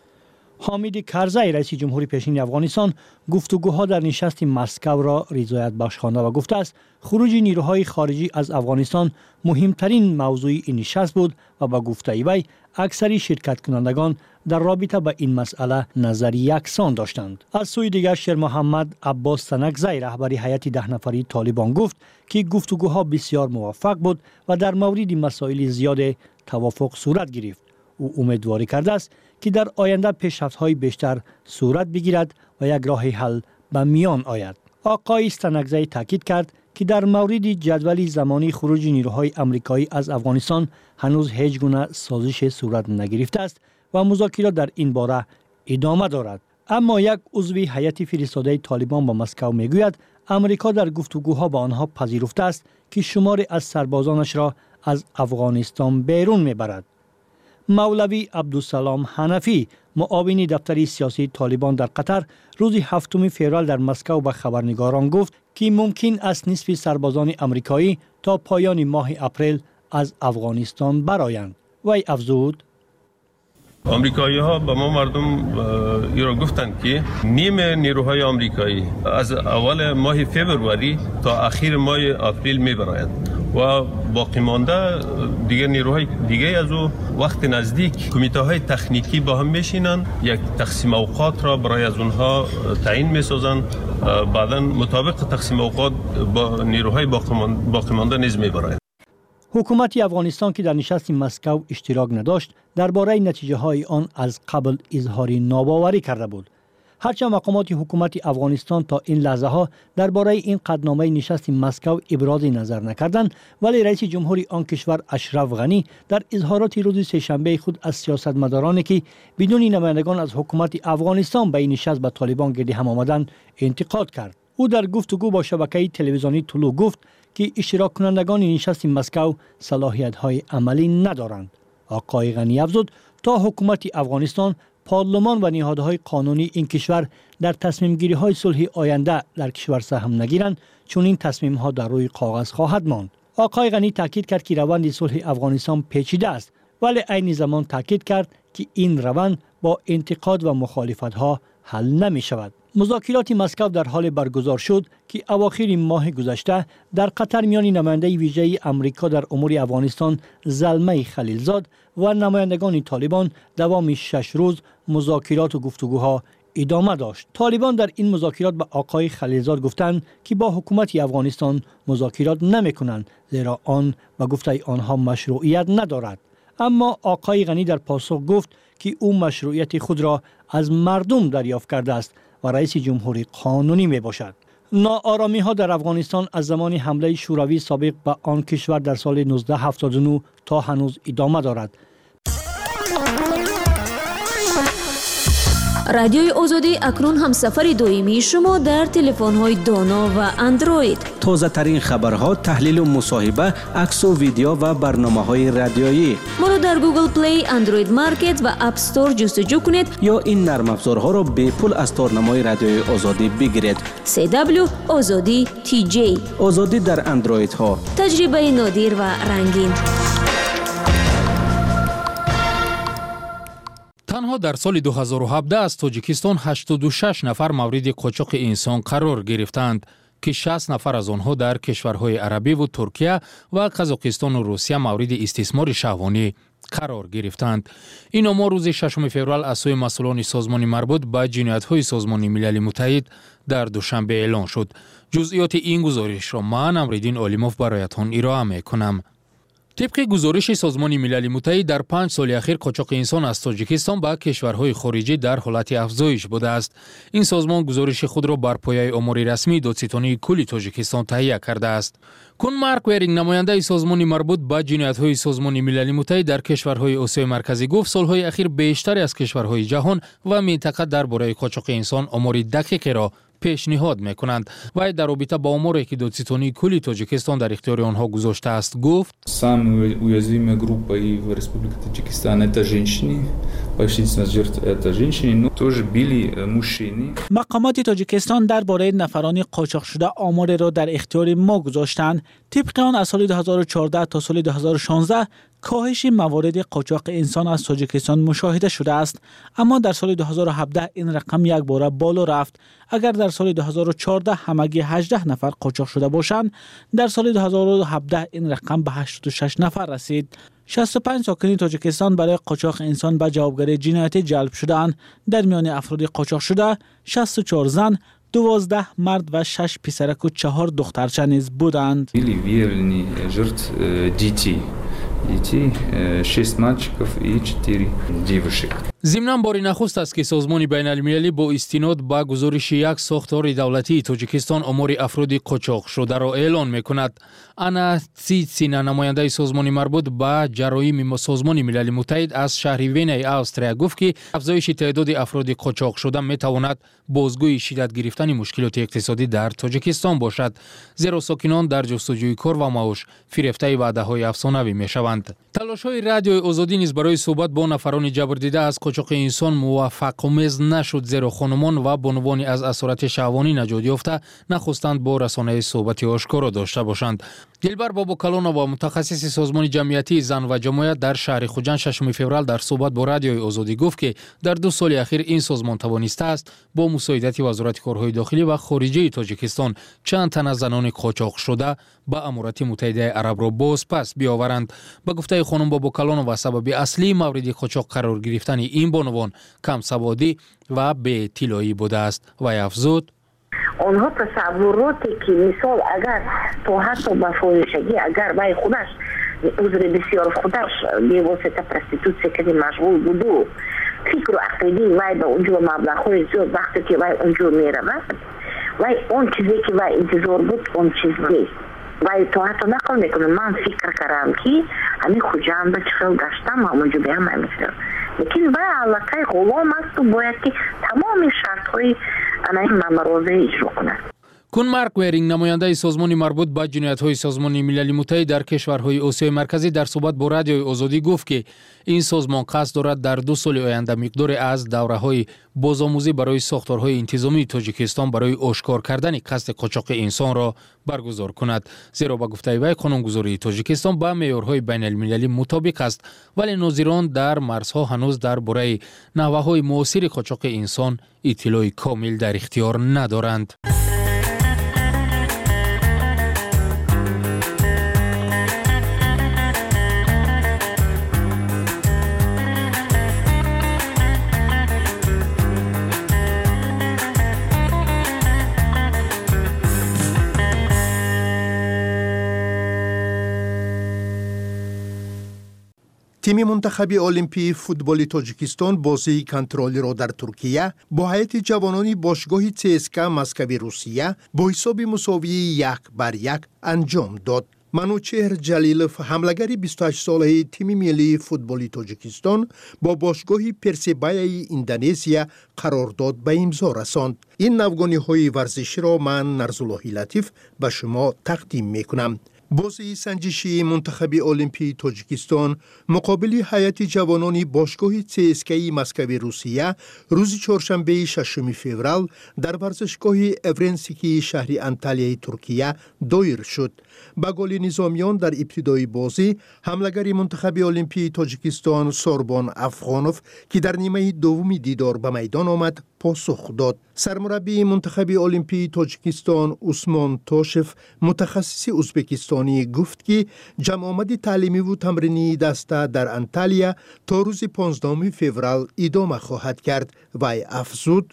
حامد کرزی رئیس جمهوری پیشین افغانستان گفتگوها در نشست مسکو را رضایت بخش خوانده و گفته است خروج نیروهای خارجی از افغانستان مهمترین موضوع این نشست بود و با گفته وی اکثری شرکت کنندگان در رابطه با این مسئله نظری یکسان داشتند. از سوی دیگر شیر محمد عباس تنگزی رهبر هیئت 10 نفری طالبان گفت که گفتگوها بسیار موفق بود و در مورد مسائل زیاد توافق صورت گرفت. او امیدواری کرده است که در آینده پیشرفت‌های بیشتر صورت بگیرد و یک راه حل به میان آید. آقای تنگزی تاکید کرد که در مورد جدول زمانی خروج نیروهای آمریکایی از افغانستان هنوز هیچ گونه سازش صورت نگرفته است و مذاکرات در این باره ادامه دارد. اما یک عضو هیئت فرستاده طالبان با مسکو میگوید آمریکا در گفتگوها با آنها پذیرفته است که شماری از سربازانش را از افغانستان بیرون میبرد. مولوی عبدالسلام حنفی معاون دفتر سیاسی طالبان در قطر روز 7 فوریه در مسکو به خبرنگاران گفت که ممکن است نصف سربازان آمریکایی تا پایان ماه اپریل از افغانستان برآیند. وی افزود آمریکایی ها به ما مردم ایران گفتند که نیم نیروهای آمریکایی از اول ماه فوریه تا اخیر ماه اپریل می برآیند و باقی مانده دیگه نیروهای دیگه از او وقت نزدیک کمیته های تکنیکی با هم میشینن، یک تقسیم اوقات را برای از اونها تعیین میسازن، بعدا مطابق تقسیم اوقات با نیروهای باقی مانده نیز میبرند. حکومت افغانستان که در نشست مسکو اشتراک نداشت درباره نتیجه های آن از قبل اظهار ناباوری کرده بود. هرچند مقامات حکومت افغانستان تا این لحظه ها درباره این قطعنامه نشست مسکو ابراز نظر نکردند، ولی رئیس جمهوری آن کشور اشرف غنی در اظهارات روز سه‌شنبه خود از سیاستمدارانی که بدون نمایندگان از حکومت افغانستان به این نشست با طالبان گرد هم آمدند انتقاد کرد. او در گفتگو با شبکه تلویزیونی طلوع گفت که اشتراک کنندگان نشست مسکو صلاحیت‌های عملی ندارند. آقای غنی افزود تا حکومت افغانستان، پارلمان و نهادهای قانونی این کشور در تصمیم گیری های صلح آینده در کشور سهم نگیرند، چون این تصمیم ها در روی کاغذ خواهد ماند. آقای غنی تاکید کرد که روند صلح افغانستان پیچیده است، ولی عین زمان تاکید کرد که این روند با انتقاد و مخالفت ها حل نمی شود. مذاکرات مسکو در حال برگزار شد که اواخر ماه گذشته در قطر میان نماینده ویژه آمریکا در امور افغانستان زلمه خلیلزاد و نمایندگان طالبان دوام 6 روز مذاکرات و گفتگوها ادامه داشت. طالبان در این مذاکرات به آقای خلیلزاد گفتند که با حکومت افغانستان مذاکرات نمی‌کنند، زیرا آن به گفته آنها مشروعیت ندارد. اما آقای غنی در پاسخ گفت که او مشروعیت خود را از مردم دریافت کرده است و رئیس جمهوری قانونی می باشد. ناآرامی ها در افغانستان از زمان حمله شوروی سابق به آن کشور در سال 1979 تا هنوز ادامه دارد. رادیوی آزادی اکنون هم سفر دویمی شما در تلفن‌های دانا و اندروید. تازه ترین خبرها، تحلیل و مصاحبه، عکس و ویدیو و برنامه‌های رادیویی. ما را در گوگل پلی، اندروید مارکت و اپ استور جستجو کنید یا این نرم افزارها را به پول از تارنمای رادیوی آزادی بگیرید. CW آزادی TJ. آزادی در اندروید ها. تجربه نادر و رنگین. تنها در سال 2017 از تاجیکستان 86 نفر مورد قاچاق انسان قرار گرفتند که 60 نفر از آنها در کشورهای عربی و ترکیه و قزاقستان و روسیه مورد استثمار شهوانی قرار گرفتند. این آمار روز 6 فوریه از سوی مسئولان سازمان مربوط به جنایت‌های سازمان ملل متحد در دوشنبه اعلان شد. جزئیات این گزارش را من امرالدین عالیموف برایتان ارائه می‌کنم. طبق گزارش سازمان ملل متحد در 5 سال اخیر قاچاق انسان از تاجیکستان به کشورهای خارجی در حالت افزایش بوده است. این سازمان گزارش خود را بر پایه آمار رسمی دادستانی کل تاجیکستان تهیه کرده است. کون مارک ورینگ نماینده سازمان مربوط به جنایت‌های سازمان ملل متحد در کشورهای آسیای مرکزی گفت سالهای اخیر بیشتر از کشورهای جهان و منطقه درباره قاچاق انسان آمار دقیقی را پیشنهاد میکنند. و در رابطه با آماری که دادستانی کل تاجیکستان در اختیار آنها گذاشته است گفت: Самые уязвимые группы в Республике Таджикистан это женщины. Большинство жертв это женщины, но тоже били мужчины. مقامات تاجیکستان درباره نفران قاچاق شده آمار را در اختیار ما گذاشتند. طبق آن از سال 2014 تا سال 2016 کاهش موارد قاچاق انسان از تاجیکستان مشاهده شده است، اما در سال 2017 این رقم یک بار بالا رفت. اگر در سال 2014 همگی 18 نفر قاچاق شده باشند، در سال 2017 این رقم به 86 نفر رسید. 65 ساکن تاجیکستان برای قاچاق انسان به جوابگری جنایت جلب شدند. در میان افراد قاچاق شده 64 زن، 12 مرد و 6 پسرک و 4 دخترچه نیز بودند. Детей 6 мальчиков и 4 девушек. ضمناً بار نخست است که سازمان بین المللی با استناد به گزارش یک ساختار دولتی تاجیکستان آمار افراد قاچاق شده را اعلان می‌کند. انا تسیتسینا نماینده سازمان مربوط به جرایم سازمان ملل متحد از شهر وین استریا گفت که افزایش تعداد افراد قاچاق شده می‌تواند بازگوی شدت گرفتن مشکلات اقتصادی در تاجیکستان باشد، زیرا ساکنان در جستجوی کار و معاش فریفته وعده‌های افسانه‌ای می‌شوند. تلاش‌های رادیوی آزادی نیز برای صحبت با نفران جبردیده از قاچاق انسان موفق‌آمیز نشد، زیرا خانمان و بانوانی از اسارت شهوانی نجات یافته نخواستند با رسانه صحبت آشکارا داشته باشند. دلبر بابوکالونова متخصص سازمان جمعیتی زن و جمعیت در شهر خوجند 6 فوریه در صحبت با رادیوی آزادی گفت که در 2 سال اخیر این سازمان توانسته است با مساعدت وزارت کارهای داخلی و خارجه تاجیکستان چند تن از زنان قاچاق شده به امارات متحده عرب را باز پس بیاورند. به گفته خانم بابوکالونова سبب اصلی مورد قاچاق قرار گرفتن این بانوان کم سوادی و بی اطلاعی بوده است و افزود آنها تصوراتی که مثال اگر تو حتی با فاحشگی اگر وای خودش عذر بسیار خودش به واسطه پرستیتوسی که مشغول بود و فکر و عقیده وای به اونجا مبلغ‌های زیاد وقتی که وای اونجا میرود وای اون چیزی که وای انتظار بود اون چیز نیست وای تو حتی نقل میکنه من فکر کردم که همین خوجند چخل گشتم همونجا به هم همیشه لیکن وای علاقه غلام است و باید که تمام شرطهای این ممروضه اجرا کنند. کون مارک ویرینگ نماینده سازمان مربوط به جنایت‌های سازمان ملل متحد در کشورهای آسیای مرکزی در صحبت با رادیوی آزادی گفت که این سازمان قصد دارد در 2 سال آینده مقدار از دوره‌های بازآموزی برای ساختارهای انتظامی تاجیکستان برای آشکار کردن قصد قاچاق انسان را برگزار کند. زیرا به گفته وی قانونگذاری تاجیکستان با معیارهای بین المللی مطابق است ولی ناظران در مرزها هنوز درباره نحوه‌های معاصر قاچاق انسان اطلاع کامل در اختیار ندارند. تیم منتخب المپی فوتبال تاجیکستان بازی کنترلی را در ترکیه با هیئت جوانان باشگاه CSKA مسکو روسیه با حساب مساوی 1-1 انجام داد. منوچهر جلیلوف حملگر 28 ساله تیم ملی فوتبال تاجیکستان با باشگاه پرسیبای اندونزیا قرارداد به امضا رساند. این نوگانی‌های ورزشی را من نرزاللهی لطیف به شما تقدیم می‌کنم. بازی سنجشی منتخب المپی تاجیکستان مقابل هیئت جوانان باشگاه CSKA مسکو روسیه روز چهارشنبه 6 فوریه در ورزشگاه اورنسیکی شهر انتالیای ترکیه دایر شد. با گل نظامیان در ابتدای بازی حملگر منتخب المپی تاجیکستان سوربان افغانوف که در نیمه دوم دیدار به میدان آمد پاسخ داد. سرمربی منتخب المپی تاجیکستان عثمان توشف متخصص ازبکستانی گفت که جمع آمد تعلیمی و تمرینی دسته در انتالیا تا روز 15 فوریه ادامه خواهد کرد و افزود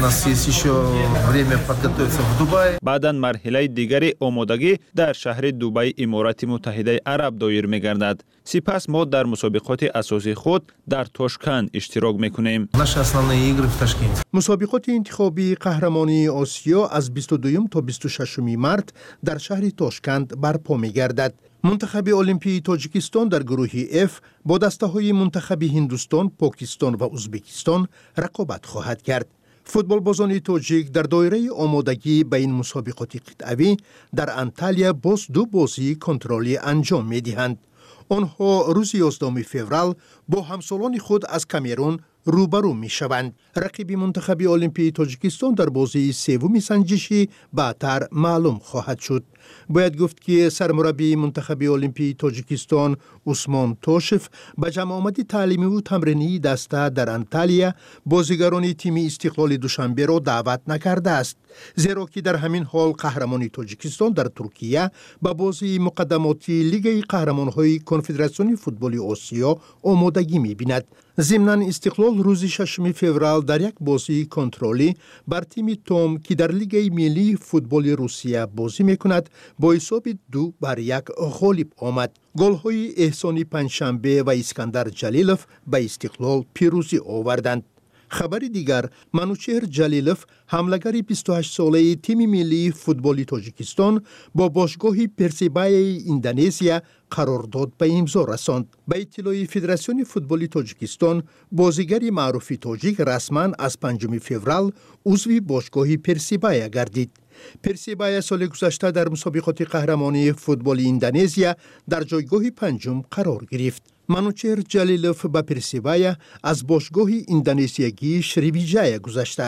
بعداً مرحله دیگری آمادگی در شهر دبی امارات متحده عرب دایر می‌گردد. سپس ما در مسابقات اساسی خود در تاشکند اشتراک می‌کنیم. مسابقات انتخابی قهرمانی آسیا از 22 تا 26 مارس در شهر تاشکند برپا می‌گردد. منتخب المپی تاجیکستان در گروه F با دسته‌های منتخب هندوستان، پاکستان و ازبکستان رقابت خواهد کرد. فوتبال بازان تاجیک در دایره آمادگی به این مسابقات قطعی در انتالیا باز 2 بازی کنترلی انجام می‌دهند. آنها روز 11 فوریه با همسالان خود از کامرون روبرو می‌شوند. رقیب منتخب المپی تاجیکستان در بازی سوم سنجشی بعدتر معلوم خواهد شد. باید گفت که سرمربی منتخب المپی تاجیکستان عثمان توشف به جمع آمد تعلیمی و تمرینی دسته در انتالیا بازیگران تیم استقلال دوشنبه را دعوت نکرده است، زیرا که در همین حال قهرمان تاجیکستان در ترکیه به بازی مقدماتی لیگ قهرمان‌های کنفدراسیون فوتبال آسیا آمادگی می‌بیند. ضمناً استقلال روز 6 فوریه در یک بازی کنترلی بر تیم توم که در لیگ ملی فوتبال روسیه بازی می‌کند با حساب 2-1 غالب آمد. گل‌های احسانی پنجشنبه و اسکندر جلیلوف به استقلال پیروزی آوردند. خبر دیگر، منوچهر جلیلوف حملگر 28 ساله تیم ملی فوتبال تاجیکستان با باشگاه پرسیبای اندونزیا قرارداد به امضا رساند. به اطلاع فدراسیون فوتبال تاجیکستان، بازیگر معروف تاجیک رسما از 5 فوریه عضو باشگاه پرسیبای گردید. پرسیبای سال گذشته در مسابقات قهرمانی فوتبال اندونزیا در جایگاه 5 قرار گرفت. منوچهر جلیلوف به پرسیبای از باشگاه اندونزیایی شریویجای گذشته است.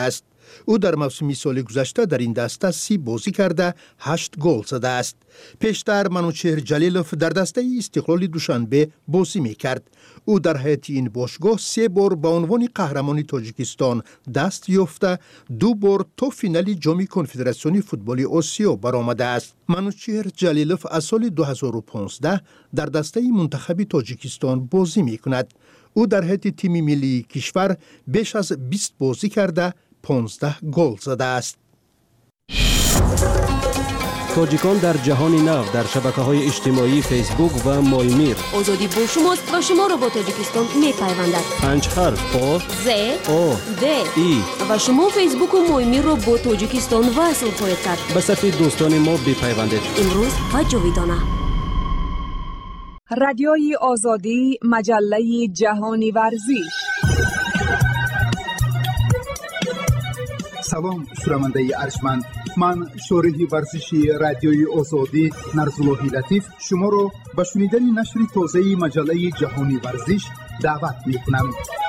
او در موسم سال گذشته در این دسته 30 بازی کرده 8 گل زده است. پیشتر منوچهر جلیلوف در دسته استقلال دوشنبه بازی میکرد. او در حیاط این باشگاه 3 بار به عنوان قهرمان تاجیکستان دست یافته، 2 بار تا فینال جام کنفدراسیون فوتبال آسیا برآمده است. منوچهر جلیلوف از سال 2015 در دسته منتخب تاجیکستان بازی میکند. او در حیاط تیم ملی کشور بیش از 20 بازی کرده 15 گل زده است. تاجیکان در جهان نو در شبکه‌های اجتماعی فیسبوک و مایمیر. آزادی با شماست و شما را با تاجیکستان می‌پیوندد. 5 حرف آ ز او د ای و شما فیسبوک و مایمیر را با تاجیکستان وصل خواهید کرد. به صف دوستان ما بپیوندید. امروز و جاویدانه. رادیوی آزادی، مجله جهانی ورزش. سلام شنونده ارجمند، من شارح ورزشی رادیوی آزادی نرزالله لطیف شما را به شنیدن نشر تازه مجله جهانی ورزش دعوت می‌کنم.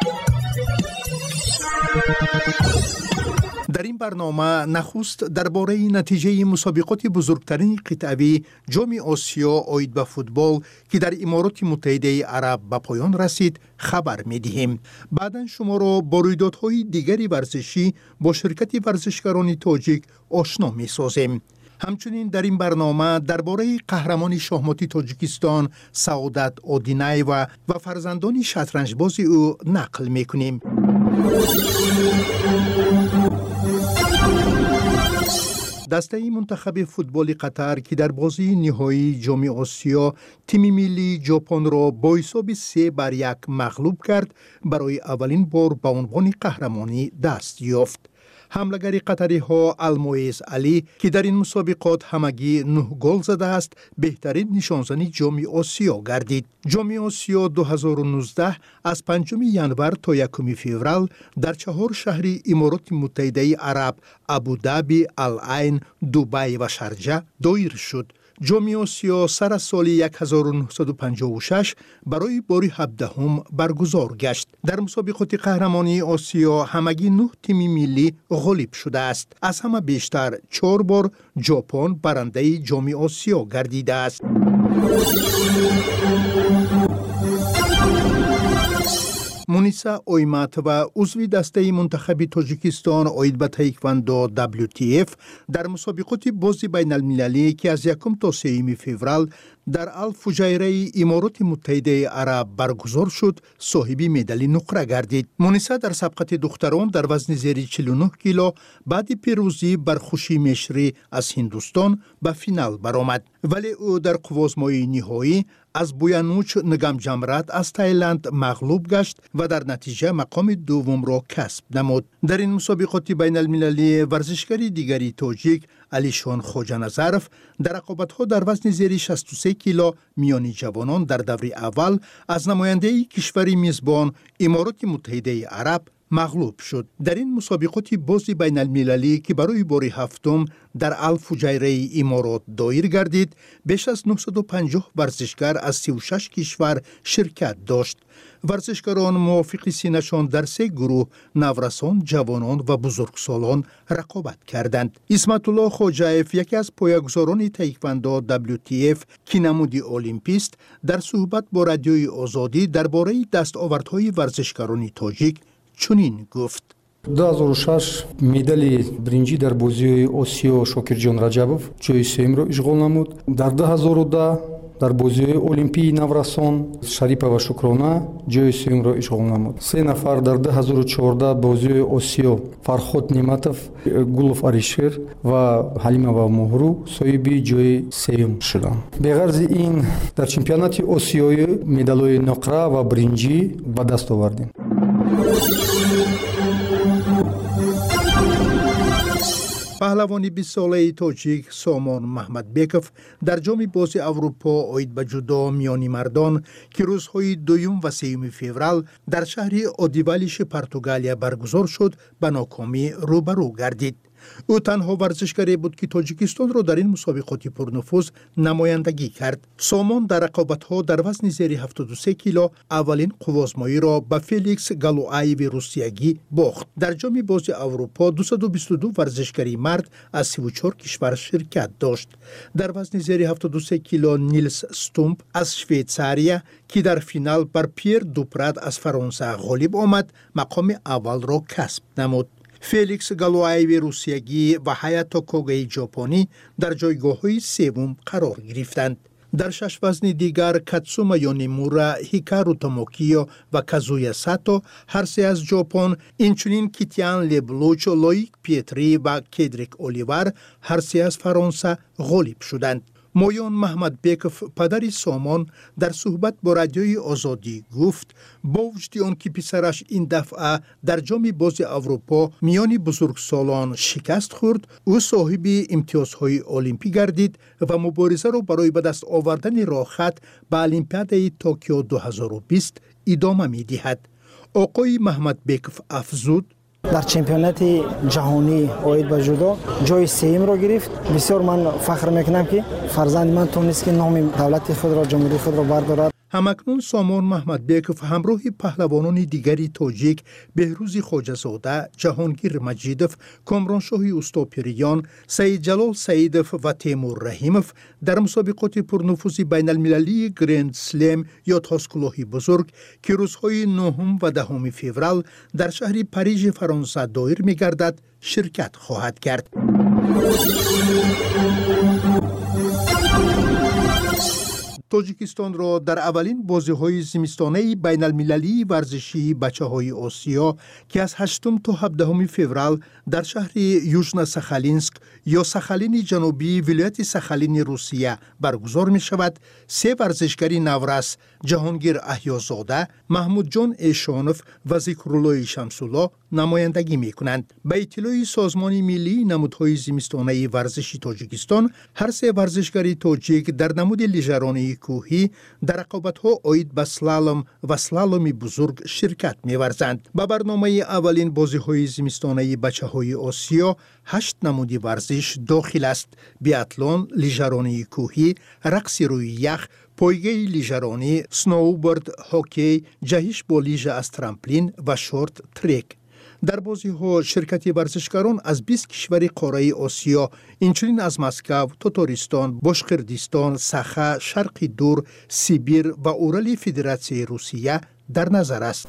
در این برنامه نخست درباره نتیجه مسابقات بزرگترین قطعی جام آسیا عاید به فوتبال که در امارات متحده عرب به پایان رسید خبر می‌دهیم. بعداً شما را با رویدادهای دیگری ورزشی با شرکت ورزشکاران تاجیک آشنا می‌سازیم. همچنین در این برنامه درباره قهرمان شاهماتی تاجیکستان سعادت آدینایو و فرزندان شطرنجباز او نقل می‌کنیم. دسته منتخب فوتبال قطر که در بازی نهایی جام آسیا تیم ملی ژاپن را با حساب 3-1 مغلوب کرد، برای اولین بار به عنوان قهرمانی دست یافت. حمله‌گر قطری ها المویز علی که در این مسابقات همگی 9 گل زده است، بهترین نشانزن جام آسیا گردید. جام آسیا 2019 از 5 ژانویه تا 1 فوریه در 4 شهر امارات متحده عرب ابوظبی، العین، دبی و شارجه دایر شد. جام آسیا سر از سال 1956 برای بار 17 برگزار گشت. در مسابقات قهرمانی آسیا همگی 9 تیم ملی غالب شده است. از همه بیشتر 4 بار ژاپن برنده جام آسیا گردیده است. مونیسا اویمات و عضو دسته منتخب تاجیکستان عاید به تایکواندو WTF در مسابقات بازی بین المللی که از 1 تا 3 فوریه در الفجیره امارات متحده عرب برگزار شد صاحب مدال نقره گردید. مونیسا در سبقت دختران در وزن زیر 49 کیلو بعد پیروزی بر خوشی مشری از هندوستان به فینال برآمد، ولی او در قوازمای نهایی از بویانوچ نگم جمرات از تایلند مغلوب گشت و در نتیجه مقام دوم را کسب نمود. در این مسابقات بین المللی ورزشکاری دیگری تاجیک علیشان خوجانظرف در رقابت‌ها در وزن زیر 63 کیلو میانی جوانان در دور اول از نماینده کشور میزبان امارات متحده عرب مغلوب شد. در این مسابقات بازی بین المللی که برای بار هفتم در الفجیره امارات دایر گردید، بیش از 950 ورزشکار از 36 کشور شرکت داشت. ورزشکاران موافق سینه‌شان در 3 گروه نورسان، جوانان و بزرگسالان رقابت کردند. اسمت الله خوجایف یکی از پایه‌گذاران تایکواندو WTF که نمودی المپیست در صحبت با رادیوی آزادی درباره دستاوردهای ورزشکاران تاجیک چنین گفت: 2006 медали برنجی در بازی آسیا شاکرجان رجبوف جای سوم را اشغال نمود. در 2010 در بازی المپی نورسان شریپا و شکرانه جای سوم را اشغال نمود. 3 نفر در 2014 بازی آسیا فرخود نعمتов، گلوف аришер و حلیمова موهرو صاحب جای سوم شدند. به غرض این در چمپیونات آسیایی مدال‌های نقره و برنجی به دست آوردیم. پهلوان 20 ساله تاجیک سامان محمدبکov در جام بازی اروپا عاید به جودو میانی مردان که روزهای 2 و 3 فوریه در شهر آدیوالیش پرتغالیا برگزار شد به ناکامی روبرو گردید. او تنها ورزشکاری بود که تاجیکستان را در این مسابقات پرنفوذ نمایندگی کرد. سامان در رقابت‌ها در وزن زیر 73 کیلو اولین قوازمایی را به فلیکس گالوآیو روسیایی باخت. در جام بازی اروپا 222 ورزشکاری مرد از 34 کشور شرکت داشت. در وزن زیر 73 کیلو نیلس ستومپ از شویتزاریا که در فینال بر پیر دوپراد از فرانسه غالب آمد مقام اول را کسب نمود. فلیکس گالوآیو روسیایی و هایاتو کوگای ژاپنی در جایگاه‌های سوم قرار گرفتند. در 6 وزن دیگر کاتسوما یونیمورا، هیکارو توموکیو و کازویا ساتو هر سه از ژاپن، اینچنین کیتیان لبلوچ، لویک پیتری و کدریک اولیور هر سه از فرانسه غالب شدند. مویان محمد بیکف پدر سامان در صحبت با رادیوی آزادی گفت با وجود آن که پسرش این دفعه در جام بازی اروپا میان بزرگسالان شکست خورد، او صاحب امتیازهای المپی گردید و مبارزه را برای به دست آوردن راه خط به المپیاد توکیو 2020 ادامه می‌دهد. آقای محمد بیکف افزود در چمپیونات جهانی اوید به جودو جای سوم را گرفت. بسیار من فخر میکنم که فرزند من تونست که نام دولت خود را، جمهوری خود را بردارد. همکنون سامان محمد بیکف همراه پهلوانان دیگری تاجیک بهروز خواجه‌زاده، جهانگیر مجیدوف، کامرانشاه اوستاپیریان، سید جلال سیدوف و تیمور رحیموف در مسابقات پرنفوذ بین المللی گرند سلم یا تاسکلاهی بزرگ که روزهای 9 و 10 فوریه در شهر پاریژ فرانسه دایر می‌گردد شرکت خواهد کرد. تاجیکستان را در اولین بازی‌های زمستانه بین المللی ورزشی بچه‌های آسیا که از 8 تا 17 فوریه در شهر یوژنا ساخالینسک یا ساخالین جنوبی ولایت ساخالین روسیه برگزار می شود، 3 ورزشکاری نورس جهانگیر احیازاده، محمود جان ایشانوف و ذکرالله شمس‌الله نمایندگی می کنند. به اطلاع سازمان ملی نمودهای زمستانه ورزشی تاجیکستان، هر 3 ورزشکاری تاجیک در نمود لیژرانی کوهی در رقابت‌ها عاید به سلالم و سلالم بزرگ شرکت می‌ورزند. به برنامه اولین بازی‌های زمستانه بچه‌های آسیا 8 نمودی ورزش داخل است: بیاتلون، لیژرانی کوهی، رقص روی یخ، پایگاه لیژرانی، سنوبورد، هاکی، جهش با لیژ از ترامپلین و شورت ترک. در بازی‌ها شرکت ورزشکاران از 20 کشور قاره آسیا، اینچنین از مسکو، تاتارستان، باشقردستان، ساخا، شرق دور، سیبیر و اورال فدراسیون روسیه در نظر است.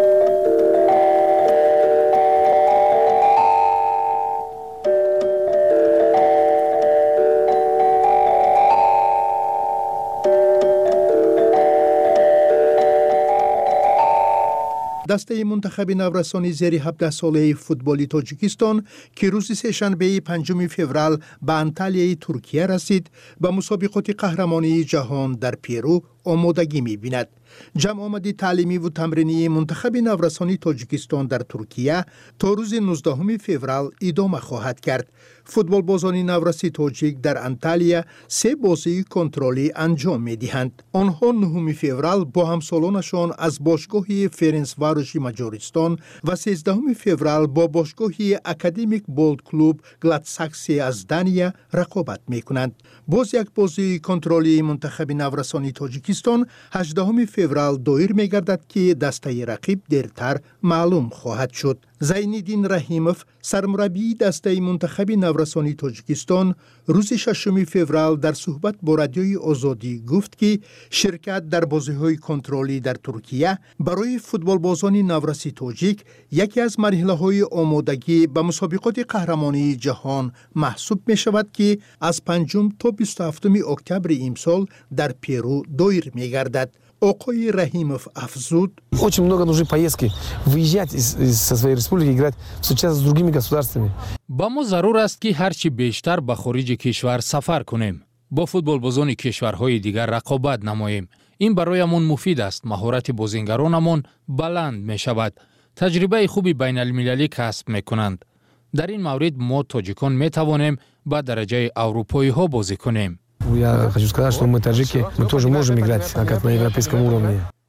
دسته منتخب نورسانی زیر 17 ساله فوتبالی تاجیکستان که روز سه‌شنبه 5 فوریه به انتالیای ترکیه رسید، به مسابقات قهرمانی جهان در پیرو آمادگی می‌بیند. جمع آمدی تعلیمی و تمرینی منتخب نورسانی تاجیکستان در ترکیه تا روز 19 فوریه ادامه خواهد کرد. فوتبال بازان نورسی تاجیک در انتالیا 3 بازی کنترلی انجام می‌دهند. آنها 9 فوریه با همسالانشان از باشگاه فرنسواروش مجارستان و 13 فوریه با باشگاه اکادمیک بولد کلوب گلادساکسی از دانیا رقابت می‌کنند. باز یک بازی کنترلی منتخب نورسانی تاجیکستان 18 فوریه دایر می‌گردد که دسته رقیب دیرتر معلوم خواهد شد. زینالدین رحیموف سرمربی دسته منتخب نورسانی تاجیکستان روز 6 فوریه در صحبت با رادیوی آزادی گفت که شرکت در بازی‌های کنترلی در ترکیه برای فوتبال بازان نورسی تاجیک یکی از مرحله‌های آمادگی به مسابقات قهرمانی جهان محسوب می‌شود که از 5 تا 27 اکتبر امسال در پیرو دایر می‌گردد. آقای رحیموف افزود: Очень много нужны поездки, выезжать со своей республики, играть, встречаться с другими государствами. با ما ضرور است که هرچی بیشتر به خارج کشور سفر کنیم، با فوتبال بازان کشورهای دیگر رقابت نماییم. این برایمان مفید است. مهارت بازیگرانمان بلند می شود. تجربه خوبی بین المللی کسب می کنند. در این مورد ما تاجیکان می توانیم به درجه اروپایی ها بازی کنیم. Я хочу сказать, что мы таджики, мы тоже можем играть как на европейском уровне.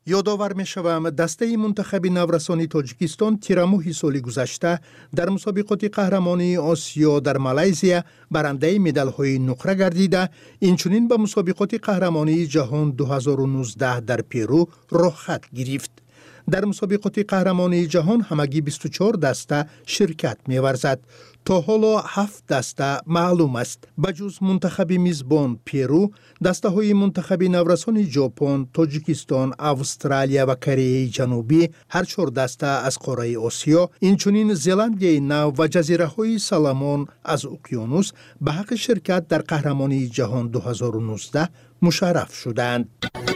یادآور می‌شوم دسته منتخب نورسانی تاجیکستان تیرماه سال گذشته در مسابقات قهرمانی آسیا در مالزیا برنده مدال‌های نقره گردیده، اینچنین به مسابقات قهرمانی جهان 2019 در پیرو راه خط گرفت. در مسابقات قهرمانی جهان همگی 24 دسته شرکت می‌ورزد. تا حالا 7 دسته معلوم است. بجز منتخب میزبان پیرو، دسته های منتخب نورسان ژاپن، تاجیکستان، استرالیا و کره جنوبی هر 4 دسته از قاره آسیا، اینچنین زلندیای نو و جزیره های سالمون از اقیانوس به حق شرکت در قهرمانی جهان 2019 مشرف شدند.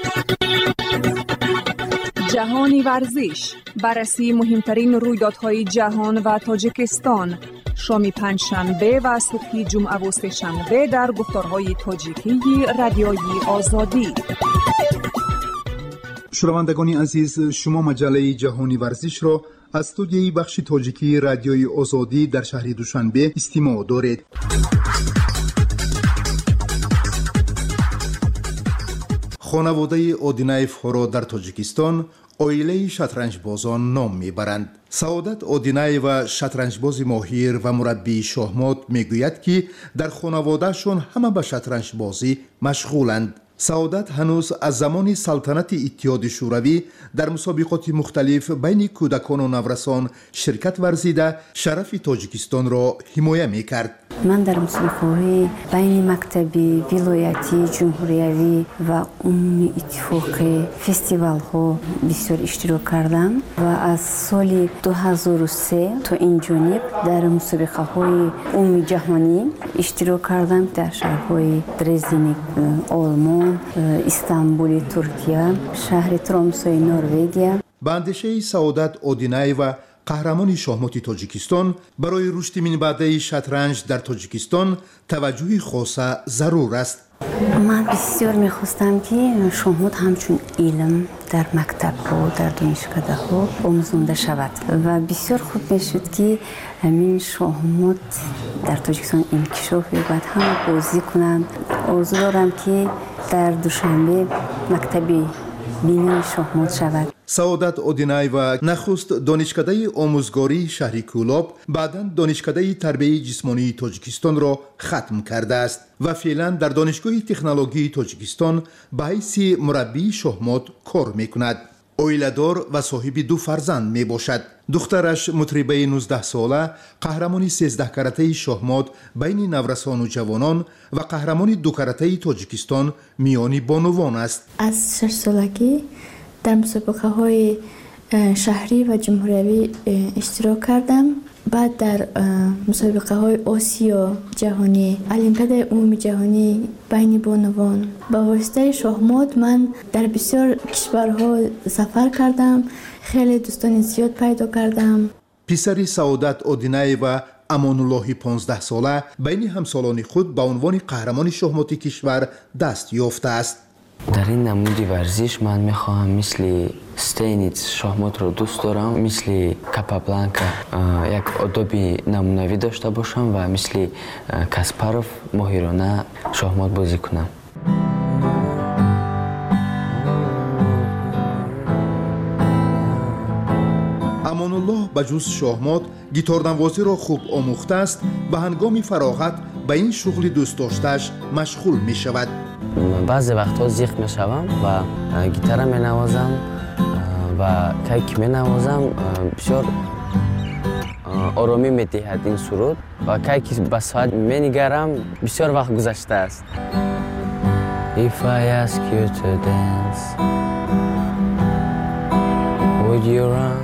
جهانی ورزش، بررسی مهمترین رویدادهای جهان و تاجیکستان، شام پنجشنبه و صبح جمعه و سه‌شنبه در گفتارهای تاجیکی رادیوی آزادی. شنوندگان عزیز، شما مجله جهانی ورزش را از استودیوی بخش تاجیکی رادیوی آزادی در شهر دوشنبه استماع دارید. خانواده اودینایف‌ها را در تاجیکستان عائله شطرنجبازان نام میبرند. سعادت اودینایو، شطرنجباز ماهر و مربی شاهمات، میگوید که در خانوادهشان همه به شطرنجبازی مشغولند. سعادت هنوز از زمان سلطنت اتحاد شوروی در مسابقات مختلف بین کودکان و نورسان شرکت ورزیده شرف تاجیکستان را حمایت میکرد. من در مسابقه‌های بین مکتبی، ولایتی، جمهوریوی و عمومی اتفاقی فستیوال‌ها بسیار اشتراک کردم و از سال 2003 تا این جانب در مسابقه‌های عمومی جهانی اشتراک کردم در شهرهای درزدن آلمان، استانبول ترکیه، شهر ترامسوی نروژ. به اندیشه سعادت اودینایو، قهرمان شاهمات تاجیکستان، برای رشد منبعه شطرنج در تاجیکستان توجه خاصه ضرور است. من بسیار میخواستم که شاهمات همچون علم در مکتب ها، در دانشکده ها آموزانده شود و بسیار خوب میشد که همین شاهمات در تاجیکستان انکشاف یابد، هم بازی کنند. آرزو دارم که در دوشنبه مکتبی بینای شاهمات شود. سعادت اودینایو نخست دانشکده آموزگاری شهر کولاب، بعداً دانشکده تربیت جسمانی تاجیکستان را ختم کرده است و فعلا در دانشگاه تکنولوژی تاجیکستان به حیث مربی شاهمات کار میکند. عائله‌دار و صاحب 2 فرزند می باشد. دخترش مطربه 19 ساله، قهرمان 13 کرته شاهمات بین نورسان و جوانان و قهرمان 2 کرته تاجیکستان میان بانوان است. از 6 سالگی در مسابقه های شهری و جمهوریوی اشتراک کردم. بعد در مسابقه های آسیا جهانی، المپیاد عمومی جهانی بین بانوان با واسطه شاهمات من در بسیار کشورها سفر کردم. خیلی دوستان زیاد پیدا کردم. پسر سعادت اودینایو، امانالله 15 ساله، بین همسالان خود به عنوان قهرمان شاهمات کشور دست یافته است. در این نمودی ورزش من میخواهم مثل ستینیتس شاهمات رو دوست دارم، مثل کاپابلانکا یک آدابی نمونوی داشته باشم و مثل کاسپاروف ماهرانه شاهمات بازی کنم. امانالله بجز شاهمات گیتارنوازی را خوب آموخته است و هنگام فراغت به این شغل دوست داشته‌اش مشغول می شود. بعضی وقتها زیخ می شوم و گیتار می نوازم و کیک می نوازم. بسیار آرامی می دهد این سرود و کیک به ساعت می نگرم. بسیار وقت گذشته است. If I ask you to dance, would you run?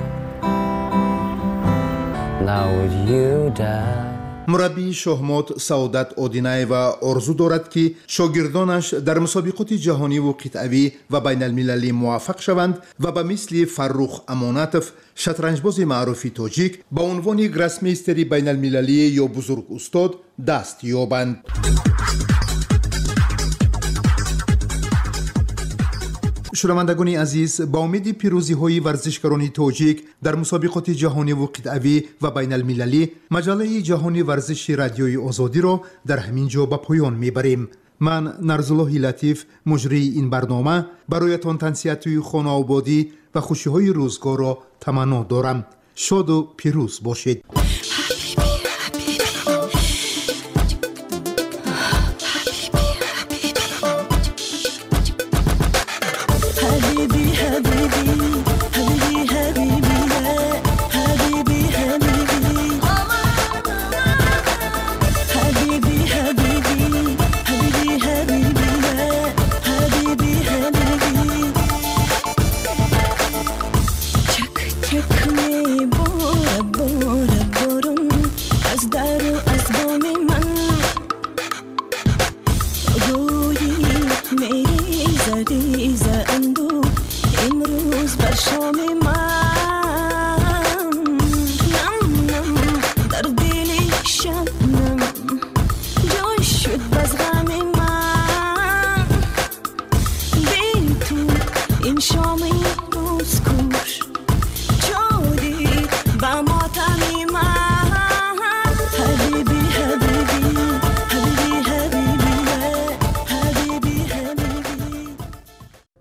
Now would you die? مربی شاهمات سعادت اودینایو آرزو دارد که شاگردانش در مسابقات جهانی و قطعی و بین المللی موفق شوند و به مثل فرخ امانتوف، شطرنجباز معروف تاجیک، با عنوان گراسمیستری بین المللی یا بزرگ استاد دست یابند. شنوندگان عزیز، با امید پیروزی های ورزشکاران تاجیک در مسابقات جهانی و قطعی و بین المللی، مجله جهانی ورزش رادیوی آزادی را در همین جا به پایان میبریم. من نرزالله لطیف مجری این برنامه برایتان تنسیت خانه آبادی و خوشی های روزگار را تمنا دارم. شاد و پیروز باشید. این شام روز کوش